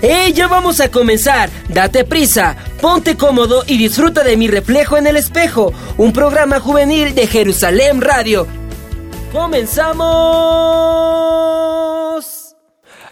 Ya vamos a comenzar. Date prisa, ponte cómodo y disfruta de Mi Reflejo en el Espejo, un programa juvenil de Jerusalén Radio. ¡Comenzamos!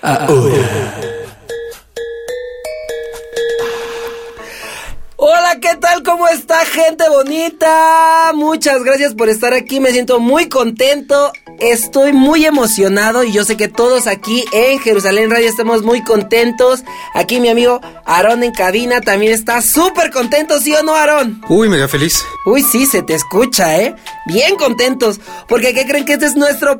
Hola, ¿qué tal? ¿Cómo está, gente bonita? Muchas gracias por estar aquí, me siento muy contento, estoy muy emocionado y yo sé que todos aquí en Jerusalén Radio estamos muy contentos. Aquí mi amigo Aarón en cabina también está súper contento, ¿sí o no, Aarón? Uy, mega feliz. Uy, sí, se te escucha, bien contentos, porque ¿qué creen? Que este es nuestro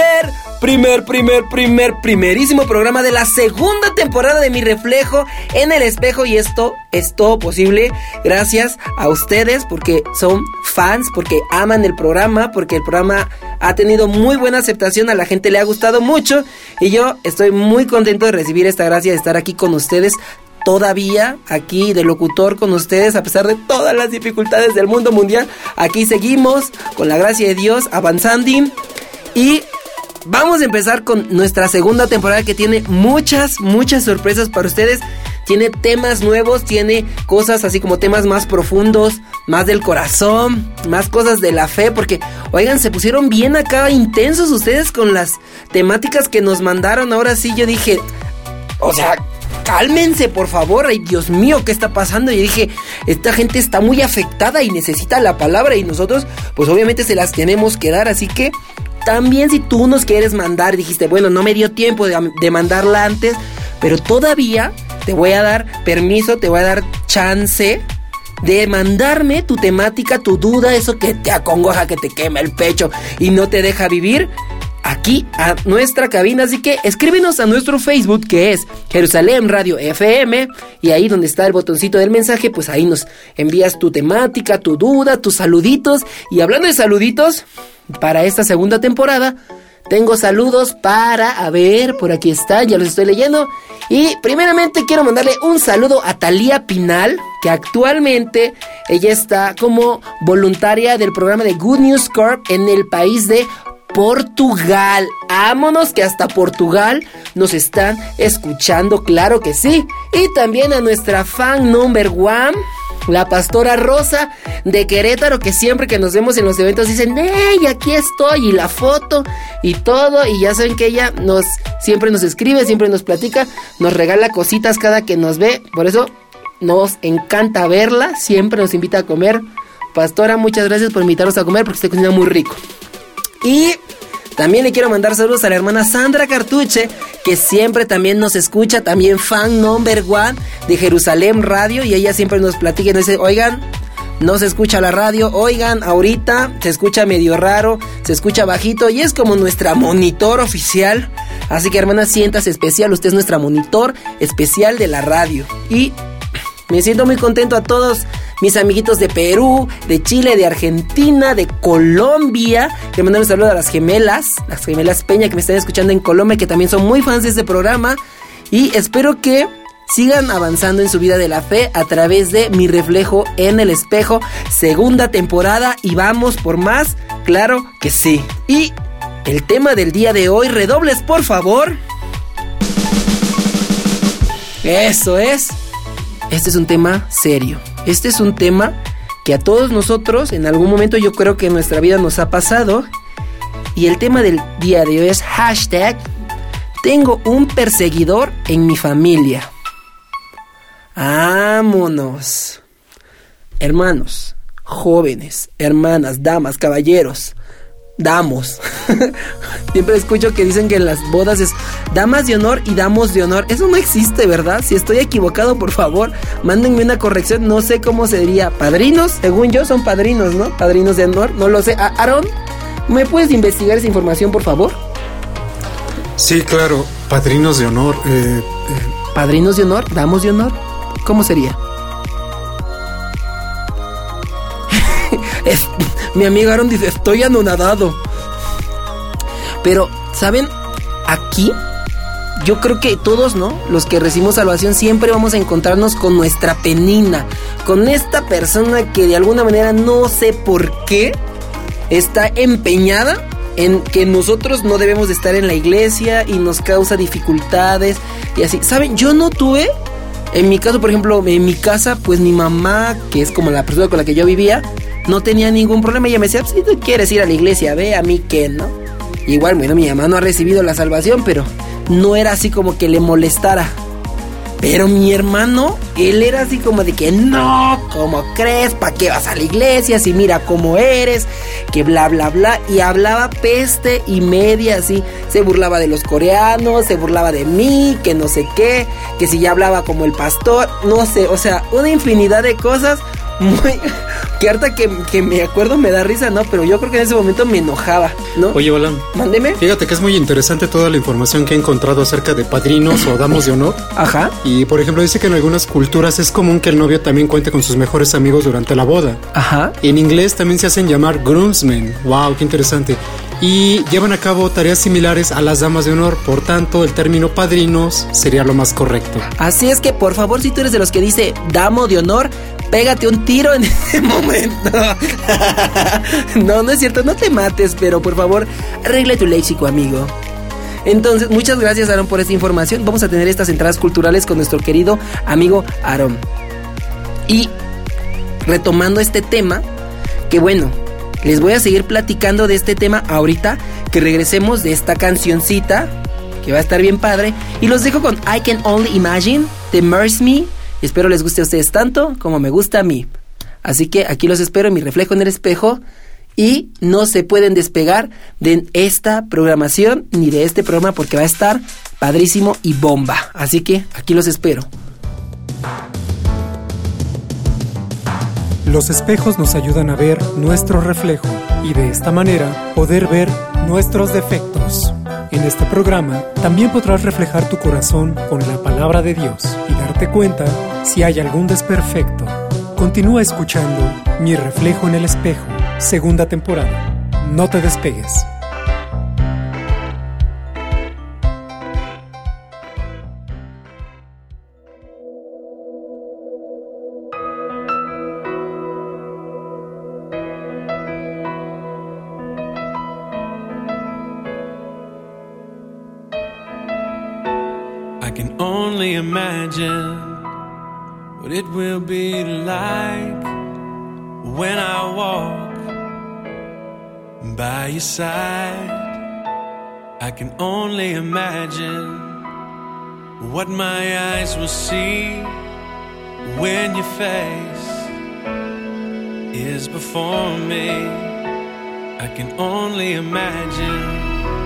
primerísimo programa de la segunda temporada de Mi Reflejo en el Espejo, y esto es todo posible gracias a ustedes, porque son fans, porque aman el programa, porque el programa ha tenido muy buena aceptación, a la gente le ha gustado mucho, y yo estoy muy contento de recibir esta gracia de estar aquí con ustedes, todavía aquí de locutor con ustedes, a pesar de todas las dificultades del mundo mundial. Aquí seguimos, con la gracia de Dios, avanzando, y vamos a empezar con nuestra segunda temporada, que tiene muchas sorpresas para ustedes. Tiene temas nuevos, tiene cosas así como temas más profundos, más del corazón, más cosas de la fe, porque, oigan, se pusieron bien acá intensos ustedes con las temáticas que nos mandaron. Ahora sí, yo dije, o sea, cálmense, por favor. Ay, Dios mío, ¿qué está pasando? Y dije, esta gente está muy afectada y necesita la palabra, y nosotros, pues obviamente se las tenemos que dar, así que también si tú nos quieres mandar, dijiste, bueno, no me dio tiempo de mandarla antes, pero todavía te voy a dar permiso, te voy a dar chance de mandarme tu temática, tu duda, eso que te acongoja, que te quema el pecho y no te deja vivir, aquí a nuestra cabina. Así que escríbenos a nuestro Facebook, que es Jerusalén Radio FM, y ahí donde está el botoncito del mensaje, pues ahí nos envías tu temática, tu duda, tus saluditos. Y hablando de saluditos, para esta segunda temporada tengo saludos para, a ver, por aquí está, ya los estoy leyendo. Y primeramente quiero mandarle un saludo a Talía Pinal, que actualmente ella está como voluntaria del programa de Good News Corp en el país de Portugal. Vámonos, que hasta Portugal nos están escuchando, claro que sí. Y también a nuestra fan number one, la pastora Rosa de Querétaro, que siempre que nos vemos en los eventos dicen, ¡hey, aquí estoy! Y la foto y todo, y ya saben que ella siempre nos escribe, siempre nos platica, nos regala cositas cada que nos ve, por eso nos encanta verla, siempre nos invita a comer. Pastora, muchas gracias por invitarnos a comer, porque usted cocina muy rico. Y también le quiero mandar saludos a la hermana Sandra Cartuche, que siempre también nos escucha, también fan number one de Jerusalén Radio, y ella siempre nos platica y nos dice, oigan, no se escucha la radio, oigan, ahorita se escucha medio raro, se escucha bajito, y es como nuestra monitor oficial. Así que, hermana, siéntase especial, usted es nuestra monitor especial de la radio. Y me siento muy contento a todos mis amiguitos de Perú, de Chile, de Argentina, de Colombia. Que mandan un saludo a las gemelas Peña, que me están escuchando en Colombia, que también son muy fans de este programa. Y espero que sigan avanzando en su vida de la fe a través de Mi Reflejo en el Espejo, segunda temporada, y vamos por más, claro que sí. Y el tema del día de hoy, redobles por favor. Eso es. Este es un tema serio. Este es un tema que a todos nosotros en algún momento, yo creo que en nuestra vida nos ha pasado. Y el tema del día de hoy es hashtag tengo un perseguidor en mi familia. Vámonos. Hermanos, jóvenes, hermanas, damas, caballeros, damos. Siempre escucho que dicen que en las bodas es damas de honor y damos de honor. Eso no existe, ¿verdad? Si estoy equivocado, por favor, mándenme una corrección. No sé cómo se diría. Padrinos, según yo son padrinos, ¿no? Padrinos de honor, no lo sé. Aarón, ¿me puedes investigar esa información, por favor? Sí, claro, padrinos de honor. ¿Padrinos de honor? ¿Damos de honor? ¿Cómo sería? Mi amigo Aaron dice, estoy anonadado. Pero, ¿saben? Aquí, yo creo que todos, ¿no? Los que recibimos salvación siempre vamos a encontrarnos con nuestra penina, con esta persona que de alguna manera, no sé por qué, está empeñada en que nosotros no debemos de estar en la iglesia y nos causa dificultades y así. ¿Saben? Yo no tuve, en mi caso, por ejemplo, en mi casa, pues mi mamá, que es como la persona con la que yo vivía, no tenía ningún problema. Ella me decía, si tú quieres ir a la iglesia, ve, a mí qué, ¿no? Igual, bueno, mi mamá no ha recibido la salvación, pero no era así como que le molestara. Pero mi hermano, él era así como de que no, ¿cómo crees? ¿Para qué vas a la iglesia? Si mira cómo eres, que bla, bla, bla. Y hablaba peste y media así. Se burlaba de los coreanos, se burlaba de mí, que no sé qué, que si ya hablaba como el pastor, no sé, o sea, una infinidad de cosas muy... que ahorita que me acuerdo me da risa, ¿no? Pero yo creo que en ese momento me enojaba, ¿no? Oye, Balán, mándeme. Fíjate que es muy interesante toda la información que he encontrado acerca de padrinos o damos de honor. Ajá. Y, por ejemplo, dice que en algunas culturas es común que el novio también cuente con sus mejores amigos durante la boda. Ajá. En inglés también se hacen llamar groomsmen. Wow, qué interesante. Y llevan a cabo tareas similares a las damas de honor. Por tanto, el término padrinos sería lo más correcto. Así es que, por favor, si tú eres de los que dice damo de honor, pégate un tiro en este momento. No, no es cierto, no te mates, pero por favor, arregla tu léxico, amigo. Entonces, muchas gracias, Aaron, por esta información. Vamos a tener estas entradas culturales con nuestro querido amigo Aaron. Y retomando este tema, que bueno, les voy a seguir platicando de este tema ahorita que regresemos de esta cancioncita, que va a estar bien padre. Y los dejo con I Can Only Imagine de Mercy Me. Espero les guste a ustedes tanto como me gusta a mí. Así que aquí los espero en mi reflejo en el espejo. Y no se pueden despegar de esta programación ni de este programa porque va a estar padrísimo y bomba. Así que aquí los espero. Los espejos nos ayudan a ver nuestro reflejo y de esta manera poder ver nuestros defectos. En este programa también podrás reflejar tu corazón con la palabra de Dios y darte cuenta si hay algún desperfecto. Continúa escuchando Mi reflejo en el espejo, segunda temporada. No te despegues. I can only imagine what it will be like when I walk by your side. I can only imagine what my eyes will see when your face is before me. I can only imagine.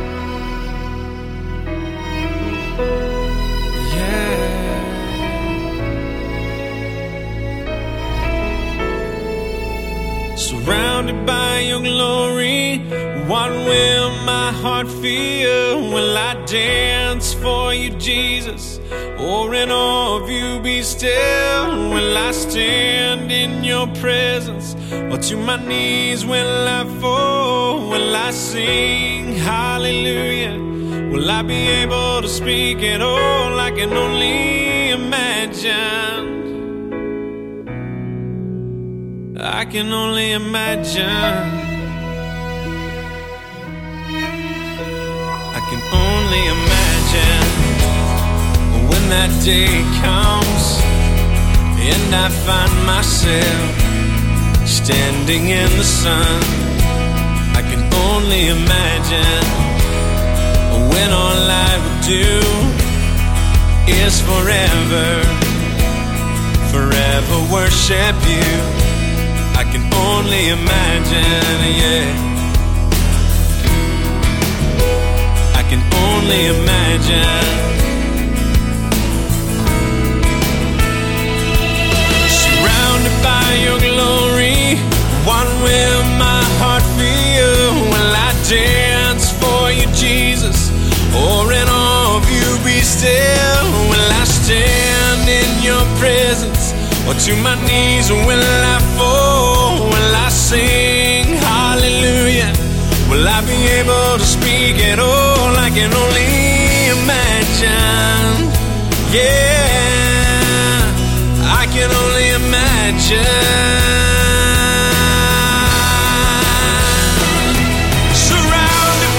Surrounded by your glory, what will my heart feel? Will I dance for you, Jesus? Or in awe of you be still? Will I stand in your presence? Or to my knees will I fall? Will I sing hallelujah? Will I be able to speak at all? I can only imagine. I can only imagine. I can only imagine when that day comes and I find myself standing in the sun. I can only imagine when all I would do is forever, forever worship you. I can only imagine, yeah. I can only imagine. Surrounded by your glory, what will my heart feel? Will I dance for you, Jesus? Or in awe of you be still? Will I stand in your presence? Or to my knees will I fall? Will I sing hallelujah? Will I be able to speak at all? I can only imagine. Yeah, I can only imagine. Surrounded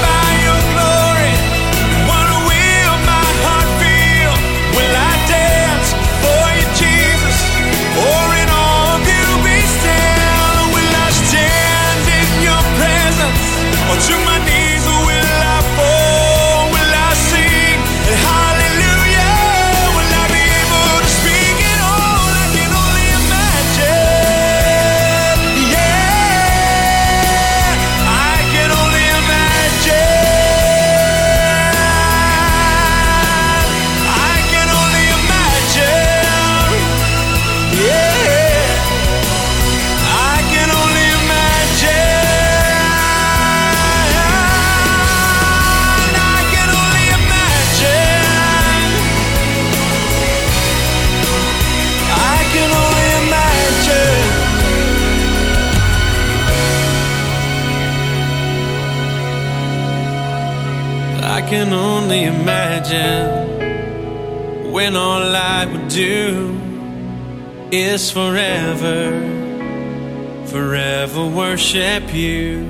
can only imagine when all I would do is forever, forever worship you.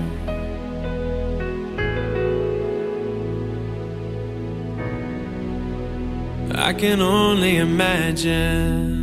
I can only imagine.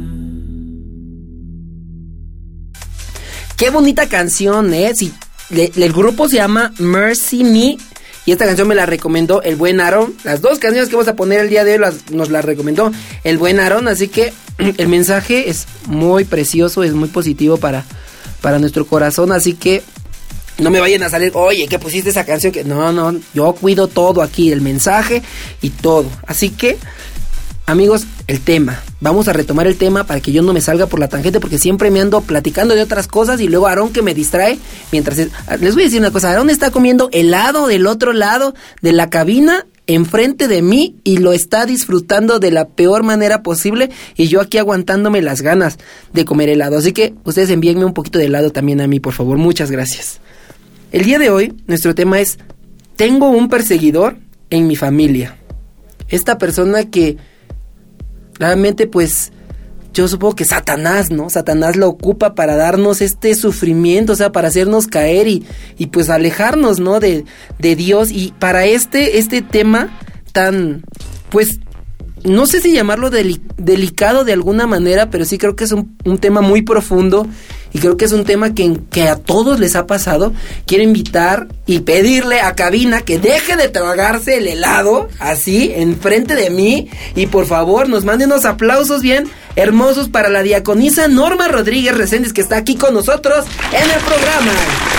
Qué bonita canción, ¿eh? Sí, el grupo se llama Mercy Me y esta canción me la recomendó el buen Aaron. Las dos canciones que vamos a poner el día de hoy nos las recomendó el buen Aaron, así que el mensaje es muy precioso, es muy positivo para nuestro corazón, así que no me vayan a salir, oye, que pusiste esa canción, que no, yo cuido todo aquí, el mensaje y todo, así que amigos, el tema, vamos a retomar el tema para que yo no me salga por la tangente, porque siempre me ando platicando de otras cosas y luego Aarón que me distrae mientras... Les voy a decir una cosa, Aarón está comiendo helado del otro lado de la cabina enfrente de mí y lo está disfrutando de la peor manera posible y yo aquí aguantándome las ganas de comer helado, así que ustedes envíenme un poquito de helado también a mí, por favor, muchas gracias. El día de hoy, nuestro tema es, tengo un perseguidor en mi familia. Esta persona que realmente, pues, yo supongo que Satanás, ¿no? Satanás lo ocupa para darnos este sufrimiento, o sea, para hacernos caer y pues alejarnos, ¿no? De Dios. Y para este tema tan, pues, no sé si llamarlo delicado de alguna manera, pero sí creo que es un tema muy profundo y creo que es un tema que a todos les ha pasado. Quiero invitar y pedirle a Cabina que deje de tragarse el helado así enfrente de mí y por favor nos mande unos aplausos bien hermosos para la diaconisa Norma Rodríguez Reséndiz, que está aquí con nosotros en el programa.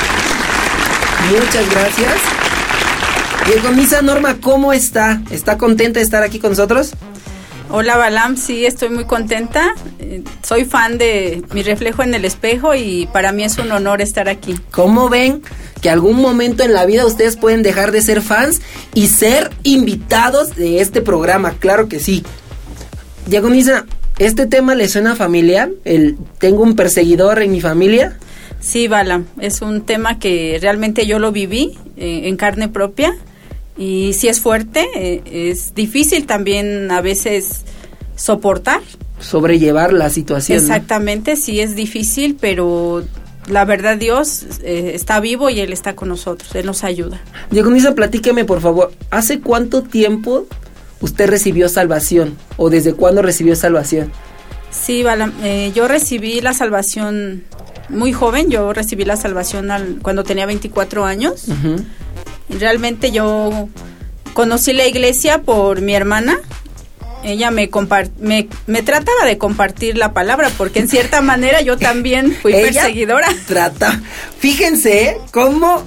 Muchas gracias. Diaconisa Norma, ¿cómo está? ¿Está contenta de estar aquí con nosotros? Hola Balam, sí, estoy muy contenta. Soy fan de Mi Reflejo en el Espejo y para mí es un honor estar aquí. ¿Cómo ven que algún momento en la vida ustedes pueden dejar de ser fans y ser invitados de este programa? Claro que sí. Diaconisa, ¿este tema le suena familiar? ¿Tengo un perseguidor en mi familia? Sí, Balam, es un tema que realmente yo lo viví en carne propia. Y sí es fuerte, es difícil también a veces soportar. Sobrellevar la situación. Exactamente, ¿no? Sí es difícil, pero la verdad Dios está vivo y Él está con nosotros, Él nos ayuda. Diaconisa, platíqueme por favor, ¿hace cuánto tiempo usted recibió salvación? ¿O desde cuándo recibió salvación? Sí, yo recibí la salvación muy joven, yo recibí la salvación cuando tenía 24 años. Uh-huh. Realmente yo conocí la iglesia por mi hermana. Ella me trataba de compartir la palabra, porque en cierta manera yo también fui perseguidora. Fíjense como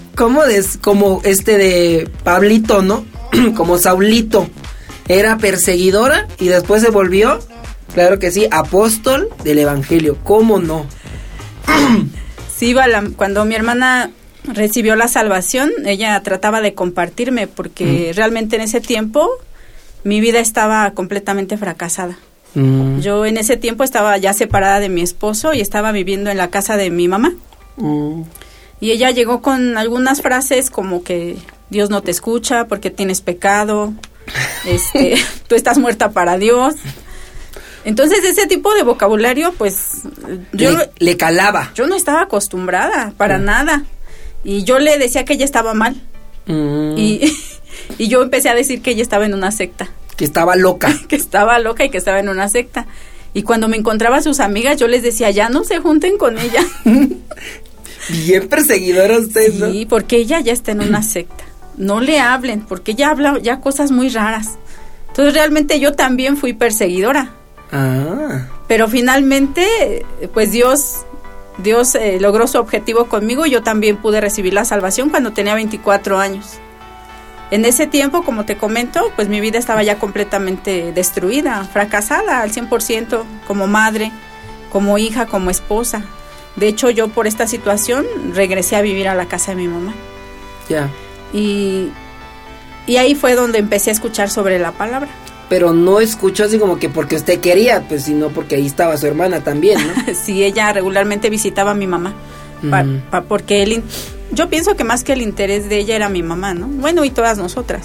de Pablito, ¿no? Como Saulito. Era perseguidora y después se volvió, claro que sí, apóstol del evangelio. ¿Cómo no? Sí, cuando mi hermana recibió la salvación, ella trataba de compartirme, porque realmente en ese tiempo mi vida estaba completamente fracasada. Yo en ese tiempo estaba ya separada de mi esposo y estaba viviendo en la casa de mi mamá. Y ella llegó con algunas frases como que Dios no te escucha porque tienes pecado, tú estás muerta para Dios. Entonces ese tipo de vocabulario, pues yo le calaba. Yo no estaba acostumbrada para nada. Y yo le decía que ella estaba mal. Y yo empecé a decir que ella estaba en una secta. Que estaba loca. Que estaba loca y que estaba en una secta. Y cuando me encontraba a sus amigas, yo les decía, ya no se junten con ella. Bien perseguidora usted, ¿no? Sí, porque ella ya está en una secta. No le hablen, porque ella habla ya cosas muy raras. Entonces realmente yo también fui perseguidora. Pero finalmente, pues Dios logró su objetivo conmigo y yo también pude recibir la salvación cuando tenía 24 años. En ese tiempo, como te comento, pues mi vida estaba ya completamente destruida, fracasada al 100%, como madre, como hija, como esposa. De hecho, yo por esta situación regresé a vivir a la casa de mi mamá. Ya. Y ahí fue donde empecé a escuchar sobre la palabra. Pero no escuchó así como que porque usted quería, pues sino porque ahí estaba su hermana también, ¿no? Sí, ella regularmente visitaba a mi mamá, porque yo pienso que más que el interés de ella era mi mamá, ¿no? Bueno, y todas nosotras.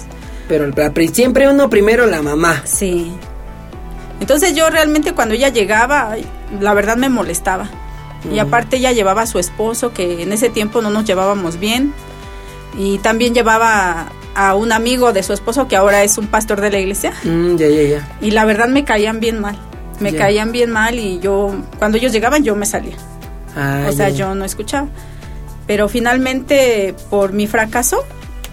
Pero siempre uno primero la mamá. Sí. Entonces yo realmente cuando ella llegaba, la verdad me molestaba. Y aparte ella llevaba a su esposo, que en ese tiempo no nos llevábamos bien. Y también llevaba a un amigo de su esposo, que ahora es un pastor de la iglesia. Ya. Y la verdad me caían bien mal. Caían bien mal y yo, cuando ellos llegaban, yo me salía. Yo no escuchaba. Pero finalmente, por mi fracaso...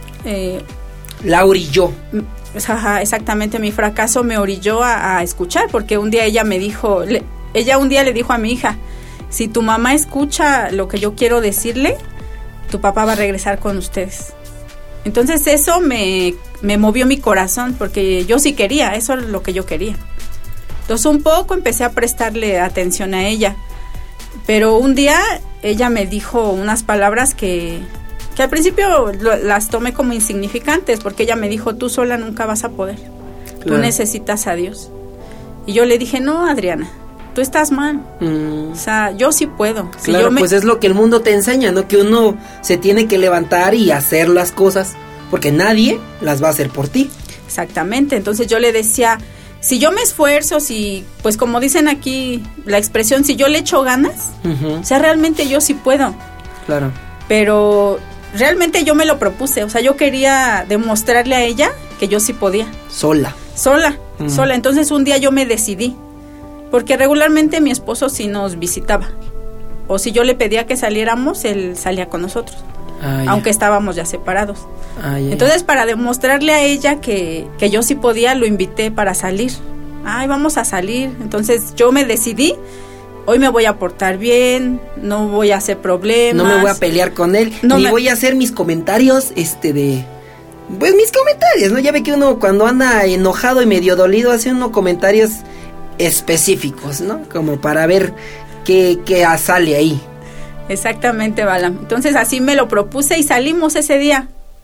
la orilló. Exactamente, mi fracaso me orilló a escuchar, porque un día ella me dijo, ella un día le dijo a mi hija, si tu mamá escucha lo que yo quiero decirle, tu papá va a regresar con ustedes. Entonces eso me movió mi corazón, porque yo sí quería, eso es lo que yo quería. Entonces un poco empecé a prestarle atención a ella, pero un día ella me dijo unas palabras que al principio las tomé como insignificantes, porque ella me dijo, tú sola nunca vas a poder, tú necesitas a Dios. Y yo le dije, no, Adriana, tú estás mal, o sea, yo sí puedo. Claro, pues es lo que el mundo te enseña, ¿no? Que uno se tiene que levantar y hacer las cosas, porque nadie las va a hacer por ti. Exactamente, entonces yo le decía, si yo me esfuerzo, si, pues como dicen aquí, la expresión, si yo le echo ganas, o sea, realmente yo sí puedo. Claro. Pero realmente yo me lo propuse, o sea, yo quería demostrarle a ella que yo sí podía. Sola. Entonces un día yo me decidí, porque regularmente mi esposo sí nos visitaba, o si yo le pedía que saliéramos, él salía con nosotros, aunque estábamos ya separados. Entonces para demostrarle a ella que yo sí podía, lo invité para salir. Vamos a salir. Entonces yo me decidí, hoy me voy a portar bien, no voy a hacer problemas, no me voy a pelear con él, ni voy a hacer mis comentarios pues mis comentarios, ¿no? Ya ve que uno cuando anda enojado y medio dolido hace unos comentarios específicos, ¿no? Como para ver qué sale ahí. Exactamente, Balam. Entonces así me lo propuse y salimos ese día.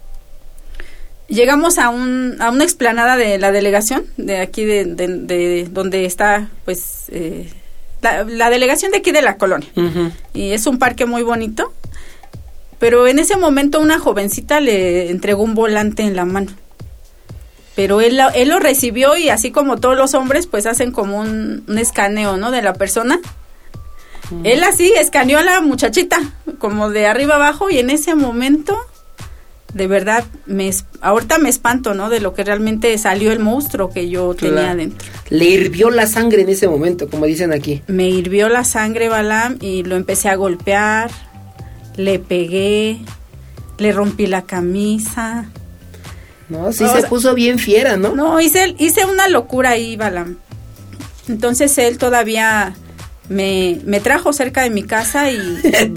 Llegamos a una explanada de la delegación, de aquí de donde está, pues, la delegación de aquí de la colonia. Y es un parque muy bonito. Pero en ese momento una jovencita le entregó un volante en la mano. Pero él lo recibió y así como todos los hombres, pues hacen como un escaneo, ¿no? De la persona. Él así escaneó a la muchachita, como de arriba abajo, y en ese momento, de verdad, ahorita me espanto, ¿no? De lo que realmente salió el monstruo que yo tenía dentro. Le hirvió la sangre en ese momento, como dicen aquí. Me hirvió la sangre, Balam, y lo empecé a golpear, le pegué, le rompí la camisa. No, sí se puso bien fiera, ¿no? No, hice una locura ahí, Balam. Entonces él todavía me trajo cerca de mi casa y...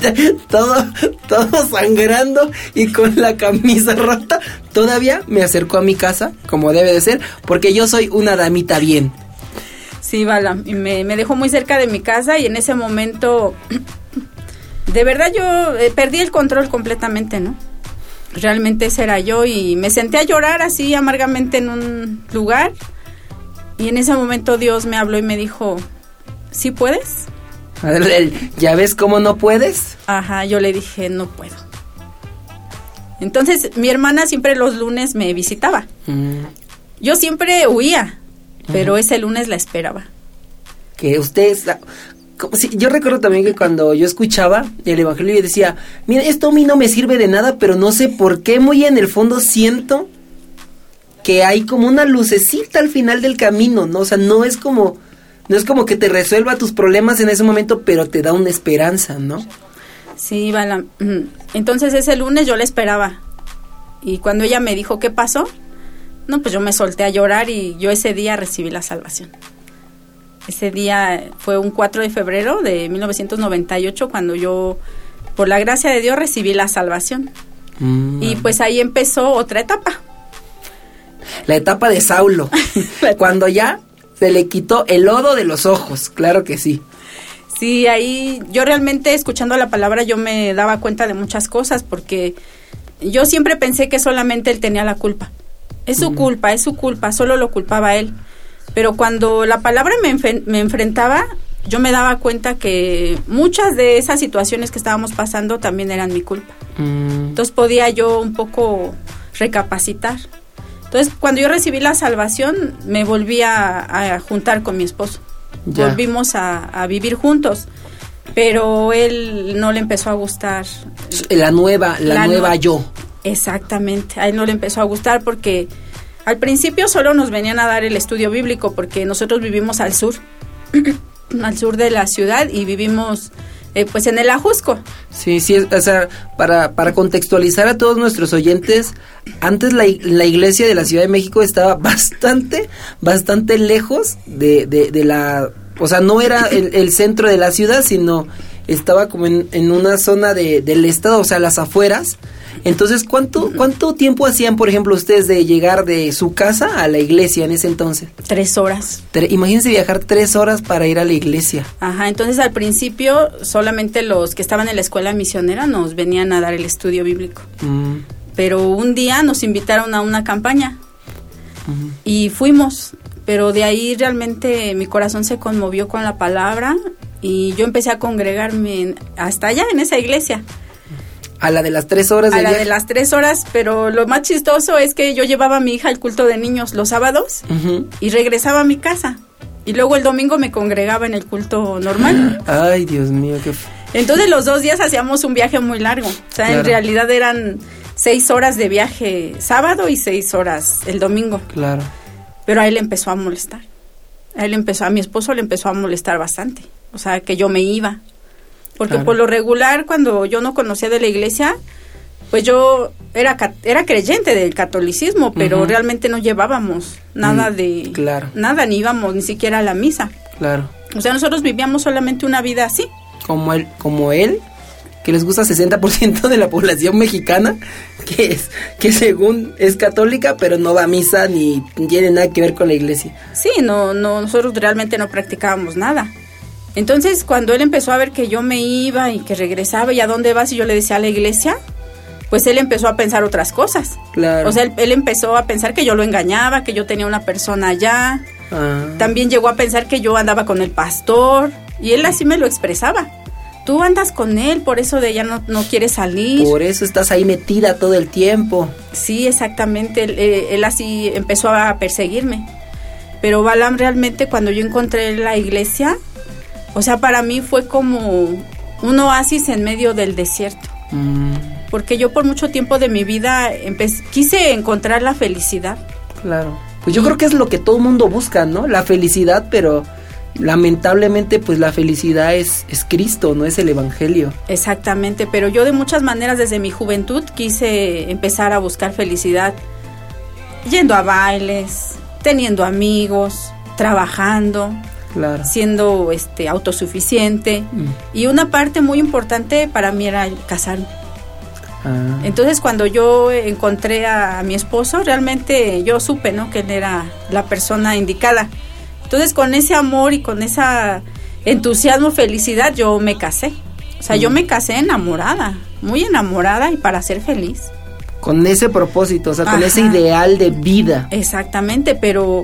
todo sangrando y con la camisa rota. Todavía me acercó a mi casa, como debe de ser, porque yo soy una damita bien. Sí, Balam, y me dejó muy cerca de mi casa y en ese momento... De verdad yo perdí el control completamente, ¿no? Realmente ese era yo y me senté a llorar así amargamente en un lugar y en ese momento Dios me habló y me dijo, ¿sí puedes? ¿Ya ves cómo no puedes? Ajá, yo le dije, no puedo. Entonces mi hermana siempre los lunes me visitaba. Yo siempre huía, pero ese lunes la esperaba. Que ustedes... yo recuerdo también que cuando yo escuchaba el evangelio y decía, mira, esto a mí no me sirve de nada, pero no sé por qué muy en el fondo siento que hay como una lucecita al final del camino, ¿no? O sea, no es como que te resuelva tus problemas en ese momento, pero te da una esperanza, ¿no? Sí, Balam. Entonces ese lunes yo la esperaba y cuando ella me dijo, ¿qué pasó? No, pues yo me solté a llorar y yo ese día recibí la salvación. Ese día fue un 4 de febrero de 1998 cuando yo, por la gracia de Dios, recibí la salvación. Y pues ahí empezó otra etapa. La etapa de Saulo, cuando ya se le quitó el lodo de los ojos, claro que sí. Sí, ahí yo realmente escuchando la palabra yo me daba cuenta de muchas cosas porque yo siempre pensé que solamente él tenía la culpa. Es su culpa, solo lo culpaba a él. Pero cuando la palabra me enfrentaba, yo me daba cuenta que muchas de esas situaciones que estábamos pasando también eran mi culpa. Entonces podía yo un poco recapacitar. Entonces, cuando yo recibí la salvación, me volví a juntar con mi esposo. Ya. Volvimos a vivir juntos, pero él no le empezó a gustar. La nueva yo. Exactamente, a él no le empezó a gustar porque al principio solo nos venían a dar el estudio bíblico porque nosotros vivimos al sur, al sur de la ciudad y vivimos pues en el Ajusco. Sí, o sea, para contextualizar a todos nuestros oyentes, antes la iglesia de la Ciudad de México estaba bastante lejos de la, o sea, no era el centro de la ciudad, sino estaba como en una zona del estado, o sea, las afueras. Entonces, ¿cuánto tiempo hacían, por ejemplo, ustedes de llegar de su casa a la iglesia en ese entonces? 3 horas. Imagínense viajar 3 horas para ir a la iglesia. Ajá, entonces al principio solamente los que estaban en la escuela misionera nos venían a dar el estudio bíblico. Pero un día nos invitaron a una campaña y fuimos, pero de ahí realmente mi corazón se conmovió con la palabra y yo empecé a congregarme hasta allá en esa iglesia. A la de las 3 horas de viaje. A la de las 3 horas, pero lo más chistoso es que yo llevaba a mi hija al culto de niños los sábados y regresaba a mi casa. Y luego el domingo me congregaba en el culto normal. Ay, Dios mío, qué... Entonces los 2 días hacíamos un viaje muy largo. O sea, claro. En realidad eran 6 horas de viaje sábado y 6 horas el domingo. Claro. Pero a él le empezó a molestar. A mi esposo le empezó a molestar bastante. O sea, que yo me iba. Porque claro. Por lo regular, cuando yo no conocía de la iglesia, pues yo era creyente del catolicismo, pero realmente no llevábamos nada de... Claro. Nada, ni íbamos ni siquiera a la misa. Claro. O sea, nosotros vivíamos solamente una vida así. Como él, que les gusta 60% de la población mexicana, que según es católica, pero no va a misa ni tiene nada que ver con la iglesia. Sí, no, nosotros realmente no practicábamos nada. Entonces, cuando él empezó a ver que yo me iba y que regresaba, ¿y a dónde vas? Y yo le decía a la iglesia, pues él empezó a pensar otras cosas. Claro. O sea, él empezó a pensar que yo lo engañaba, que yo tenía una persona allá. También llegó a pensar que yo andaba con el pastor, y él así me lo expresaba. Tú andas con él, por eso de ella no quieres salir. Por eso estás ahí metida todo el tiempo. Sí, exactamente, él así empezó a perseguirme. Pero Balaam realmente, cuando yo encontré la iglesia... O sea, para mí fue como un oasis en medio del desierto. Porque yo por mucho tiempo de mi vida quise encontrar la felicidad. Claro. Pues yo creo que es lo que todo mundo busca, ¿no? La felicidad, pero lamentablemente pues la felicidad es Cristo, no es el Evangelio. Exactamente, pero yo de muchas maneras desde mi juventud quise empezar a buscar felicidad. Yendo a bailes, teniendo amigos, trabajando... Claro. Siendo autosuficiente y una parte muy importante para mí era el casarme. Entonces cuando yo encontré a mi esposo, realmente yo supe, ¿no?, que él era la persona indicada. Entonces con ese amor y con esa entusiasmo, felicidad, yo me casé. O sea, yo me casé enamorada, muy enamorada y para ser feliz. Con ese propósito, o sea, con ese ideal de vida. Exactamente, pero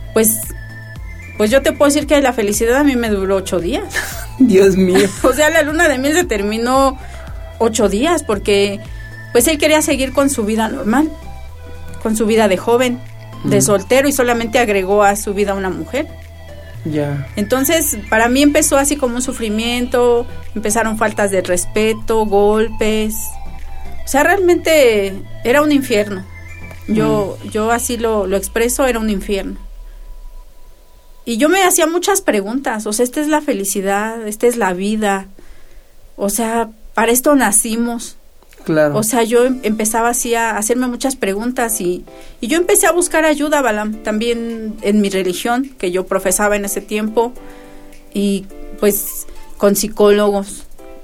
pues yo te puedo decir que la felicidad a mí me duró 8 días. Dios mío. O sea, la luna de miel se terminó 8 días porque pues él quería seguir con su vida normal, con su vida de joven, de soltero, y solamente agregó a su vida una mujer. Ya. Entonces, para mí empezó así como un sufrimiento, empezaron faltas de respeto, golpes. O sea, realmente era un infierno. Yo así lo expreso, era un infierno. Y yo me hacía muchas preguntas, o sea, esta es la felicidad, esta es la vida, o sea, para esto nacimos. Claro. O sea, yo empezaba así a hacerme muchas preguntas y yo empecé a buscar ayuda, Balaam, también en mi religión, que yo profesaba en ese tiempo, y pues con psicólogos,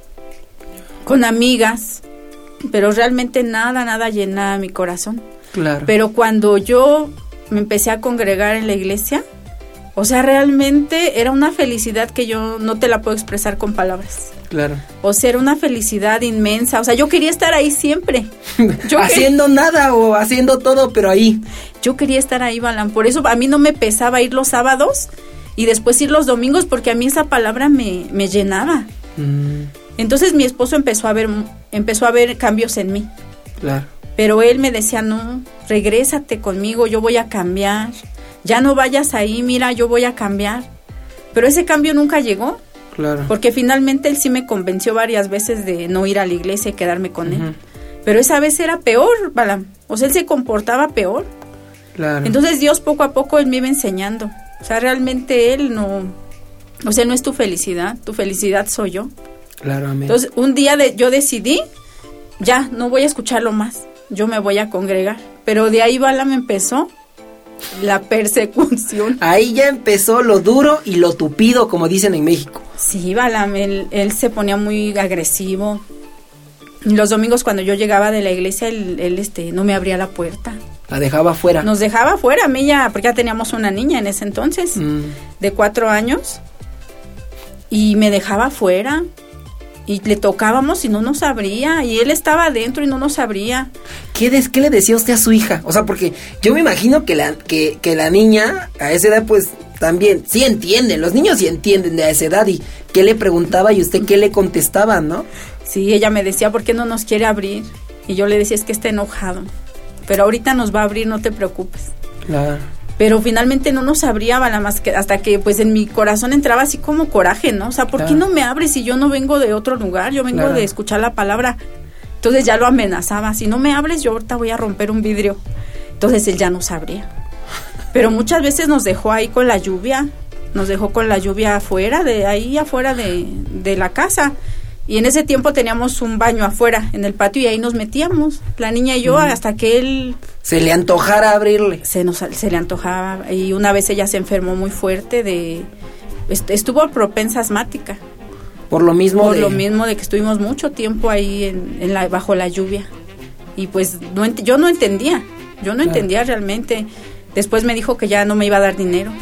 con amigas, pero realmente nada llenaba mi corazón. Claro. Pero cuando yo me empecé a congregar en la iglesia, o sea, realmente era una felicidad que yo no te la puedo expresar con palabras. Claro. O sea, era una felicidad inmensa. O sea, yo quería estar ahí siempre. Haciendo nada o haciendo todo, pero ahí. Yo quería estar ahí, Balaam. Por eso a mí no me pesaba ir los sábados y después ir los domingos, porque a mí esa palabra me llenaba. Entonces mi esposo empezó a ver cambios en mí. Claro. Pero él me decía, no, regrésate conmigo, yo voy a cambiar. Ya no vayas ahí, mira, yo voy a cambiar. Pero ese cambio nunca llegó. Claro. Porque finalmente él sí me convenció varias veces de no ir a la iglesia y quedarme con él. Pero esa vez era peor, Balaam. O sea, él se comportaba peor. Claro. Entonces Dios poco a poco él me iba enseñando. O sea, realmente él no... O sea, no es tu felicidad soy yo. Claro, amén. Entonces, un día yo decidí, ya, no voy a escucharlo más. Yo me voy a congregar. Pero de ahí, Balaam, empezó la persecución. Ahí ya empezó lo duro y lo tupido, como dicen en México. Sí, Balaam, él se ponía muy agresivo. Los domingos cuando yo llegaba de la iglesia, él no me abría la puerta. La dejaba afuera. Nos dejaba afuera, a mí ya, porque ya teníamos una niña en ese entonces, de 4 años, y me dejaba afuera, y le tocábamos y no nos abría, y él estaba adentro y no nos abría. ¿Qué le decía usted a su hija? O sea, porque yo me imagino que la niña a esa edad, pues, también, sí entienden, los niños sí entienden de esa edad, y ¿qué le preguntaba y usted qué le contestaba, no? Sí, ella me decía, ¿por qué no nos quiere abrir? Y yo le decía, es que está enojado, pero ahorita nos va a abrir, no te preocupes. Claro. Pero finalmente no nos abría, nada más que hasta que pues en mi corazón entraba así como coraje, ¿no? O sea, ¿por qué no me abres si yo no vengo de otro lugar? Yo vengo de escuchar la palabra. Entonces ya lo amenazaba, si no me abres yo ahorita voy a romper un vidrio. Entonces él ya nos abría. Pero muchas veces nos dejó ahí con la lluvia, afuera, de la casa. Y en ese tiempo teníamos un baño afuera, en el patio, y ahí nos metíamos, la niña y yo, hasta que él... Se le antojara abrirle. Se le antojaba, y una vez ella se enfermó muy fuerte estuvo propensa asmática. Por lo mismo de que estuvimos mucho tiempo ahí bajo la lluvia. Y pues yo no entendía, realmente. Después me dijo que ya no me iba a dar dinero.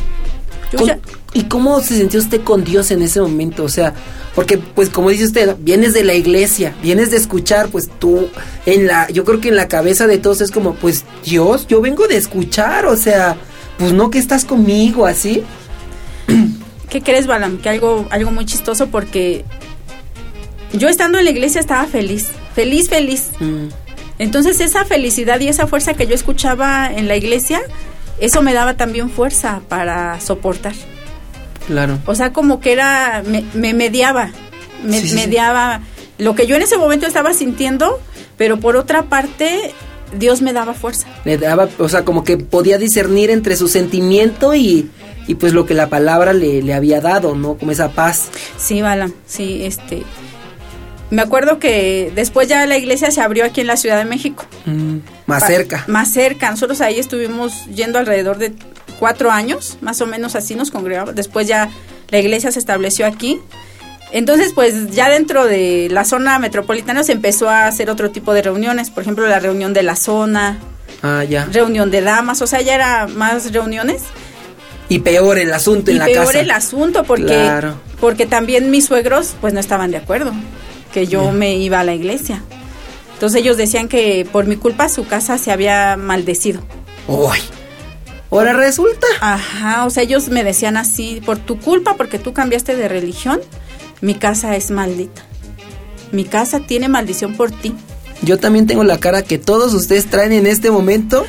¿Y cómo se sintió usted con Dios en ese momento? O sea, porque pues como dice usted, vienes de la iglesia, vienes de escuchar, pues tú yo creo que en la cabeza de todos es como, pues Dios, yo vengo de escuchar, o sea, pues no que estás conmigo, así. ¿Qué crees, Balaam? Que algo muy chistoso, porque yo estando en la iglesia estaba feliz. Entonces esa felicidad y esa fuerza que yo escuchaba en la iglesia, eso me daba también fuerza para soportar. Claro. O sea, como que me mediaba lo que yo en ese momento estaba sintiendo, pero por otra parte, Dios me daba fuerza. Le daba, o sea, como que podía discernir entre su sentimiento y pues lo que la palabra le había dado, ¿no? Como esa paz. Sí, Balaam, sí, me acuerdo que después ya la iglesia se abrió aquí en la Ciudad de México. Más cerca. Más cerca. Nosotros ahí estuvimos yendo alrededor de 4 años, más o menos así nos congregamos. Después ya la iglesia se estableció aquí. Entonces, pues ya dentro de la zona metropolitana se empezó a hacer otro tipo de reuniones. Por ejemplo, la reunión de la zona. Ya. Reunión de damas, o sea, ya era más reuniones. Y peor el asunto en la casa. Y peor el asunto porque también mis suegros pues no estaban de acuerdo que yo me iba a la iglesia. Entonces ellos decían que por mi culpa su casa se había maldecido. ¡Uy! ¿Ahora resulta? Ajá, o sea, ellos me decían así, por tu culpa, porque tú cambiaste de religión, mi casa es maldita. Mi casa tiene maldición por ti. Yo también tengo la cara que todos ustedes traen en este momento.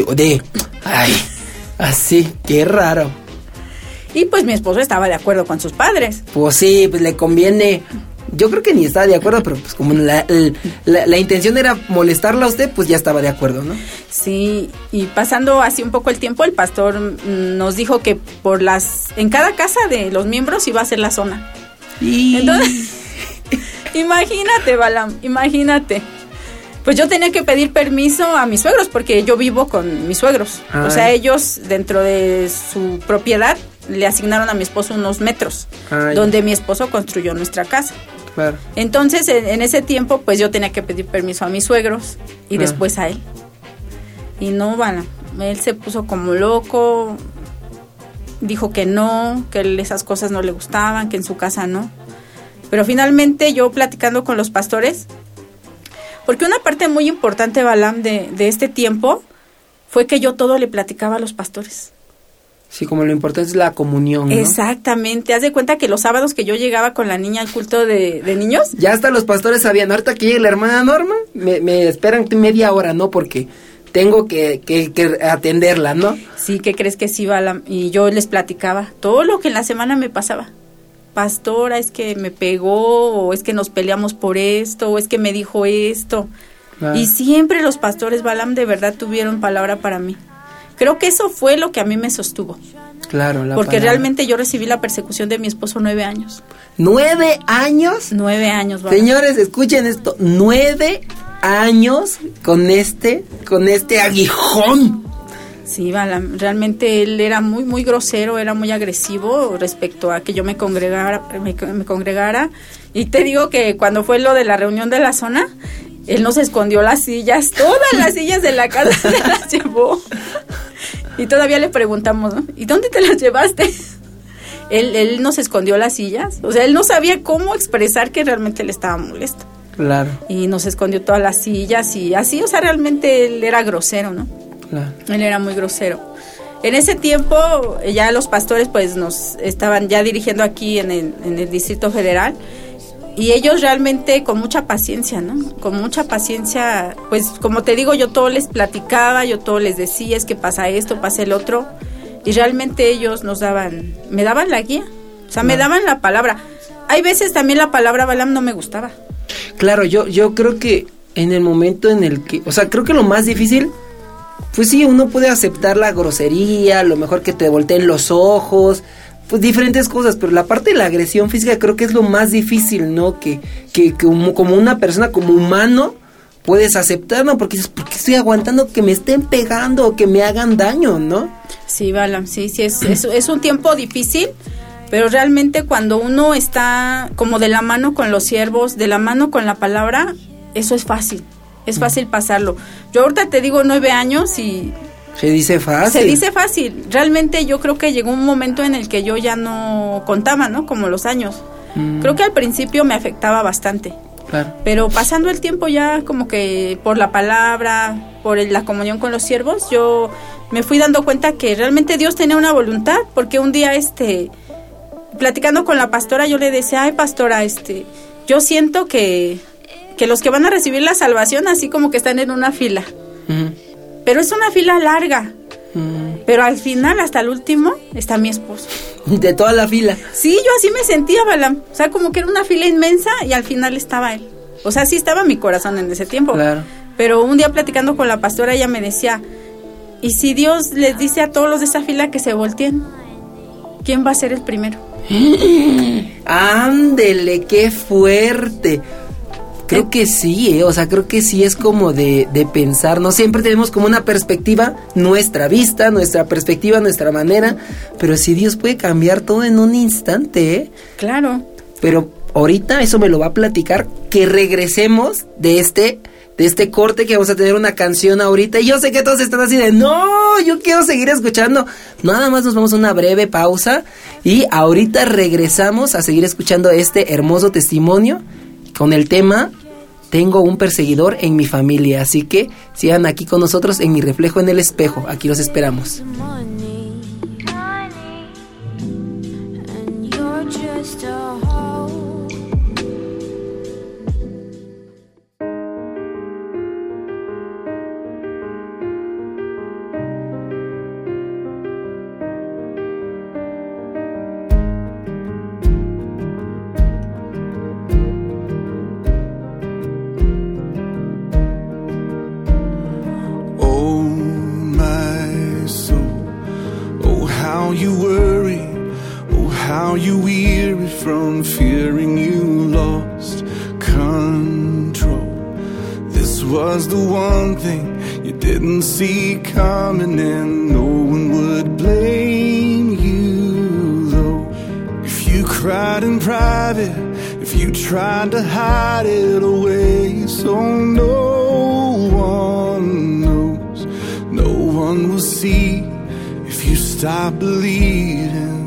Así, qué raro. Y pues mi esposo estaba de acuerdo con sus padres. Pues sí, pues le conviene. Yo creo que ni estaba de acuerdo, pero pues como la intención era molestarla a usted, pues ya estaba de acuerdo, ¿no? Sí, y pasando así un poco el tiempo, el pastor nos dijo que en cada casa de los miembros iba a ser la zona. Entonces, imagínate, Balaam, imagínate. Pues yo tenía que pedir permiso a mis suegros, porque yo vivo con mis suegros. Ay. O sea, ellos dentro de su propiedad le asignaron a mi esposo unos metros, donde mi esposo construyó nuestra casa. Claro. Entonces, en ese tiempo, pues yo tenía que pedir permiso a mis suegros y después a él. Y no, Balaam, él se puso como loco, dijo que no, que esas cosas no le gustaban, que en su casa no. Pero finalmente yo platicando con los pastores, porque una parte muy importante, Balaam, de este tiempo, fue que yo todo le platicaba a los pastores. Sí, como lo importante es la comunión, ¿no? Exactamente. Haz de cuenta que los sábados que yo llegaba con la niña al culto de niños... Ya hasta los pastores sabían, ahorita que llegue la hermana Norma, me esperan media hora, ¿no? Porque tengo que atenderla, ¿no? Sí, ¿qué crees que sí, Balam? Y yo les platicaba todo lo que en la semana me pasaba. Pastora, es que me pegó, o es que nos peleamos por esto, o es que me dijo esto. Ah. Y siempre los pastores, Balam, de verdad tuvieron palabra para mí. Creo que eso fue lo que a mí me sostuvo. Claro, porque palabra. Realmente yo recibí la persecución de mi esposo 9 años. ¿9 años? 9 años, Balam. Señores, escuchen esto, 9 años con este aguijón. Sí, Balam, realmente él era muy, muy grosero, era muy agresivo respecto a que yo me congregara. Y te digo que cuando fue lo de la reunión de la zona, él nos escondió las sillas, todas las sillas de la casa se las llevó. Y todavía le preguntamos, ¿no? ¿Y dónde te las llevaste? Él nos escondió las sillas. O sea, él no sabía cómo expresar que realmente él estaba molesto. Claro. Y nos escondió todas las sillas y así, o sea, realmente él era grosero, ¿no? Claro. Él era muy grosero. En ese tiempo, ya los pastores, pues, nos estaban ya dirigiendo aquí en el Distrito Federal. Y ellos realmente con mucha paciencia, ¿no? Con mucha paciencia, pues como te digo, yo todo les platicaba, yo todo les decía, es que pasa esto, pasa el otro. Y realmente ellos me daban la guía, o sea, me daban la palabra. Hay veces también la palabra Balam no me gustaba. Claro, yo creo que en el momento en el que, o sea, creo que lo más difícil, pues sí, uno puede aceptar la grosería, lo mejor que te volteen los ojos, pues diferentes cosas, pero la parte de la agresión física creo que es lo más difícil, ¿no? Que como una persona, como humano, puedes aceptar, ¿no? Porque dices, ¿por qué estoy aguantando que me estén pegando o que me hagan daño, no? Sí, Balam, sí, es un tiempo difícil, pero realmente cuando uno está como de la mano con los siervos, de la mano con la palabra, eso es fácil pasarlo. Yo ahorita te digo 9 años y... Se dice fácil. Realmente yo creo que llegó un momento en el que yo ya no contaba, ¿no? Como los años. Creo que al principio me afectaba bastante. Claro. Pero pasando el tiempo ya como que por la palabra, por la comunión con los siervos, yo me fui dando cuenta que realmente Dios tenía una voluntad, porque un día platicando con la pastora, yo le decía, ay pastora, yo siento que los que van a recibir la salvación así como que están en una fila. Uh-huh. Pero es una fila larga. Pero al final, hasta el último, está mi esposo. De toda la fila. Sí, yo así me sentía, Balam. O sea, como que era una fila inmensa y al final estaba él. O sea, sí estaba mi corazón en ese tiempo. Claro. Pero un día platicando con la pastora, ella me decía, ¿y si Dios les dice a todos los de esa fila que se volteen? ¿Quién va a ser el primero? ¡Ándele, qué fuerte! Creo que sí, o sea, creo que sí es como de pensar, no siempre tenemos como una perspectiva, nuestra vista, nuestra perspectiva, nuestra manera, pero sí Dios puede cambiar todo en un instante, ¿eh? Claro. Pero ahorita eso me lo va a platicar, que regresemos de este corte, que vamos a tener una canción ahorita, y yo sé que todos están así de, no, yo quiero seguir escuchando, nada más nos vamos a una breve pausa, y ahorita regresamos a seguir escuchando este hermoso testimonio, con el tema, tengo un perseguidor en mi familia, así que sigan aquí con nosotros en Mi Reflejo en el Espejo, aquí los esperamos. Coming and no one would blame you though. If you cried in private, if you tried to hide it away, so no one knows, no one will see if you stop believing.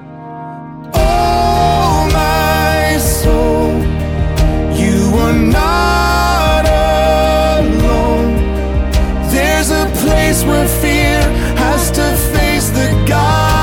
Oh my soul, you are not alone. There's a place where fear has to face the God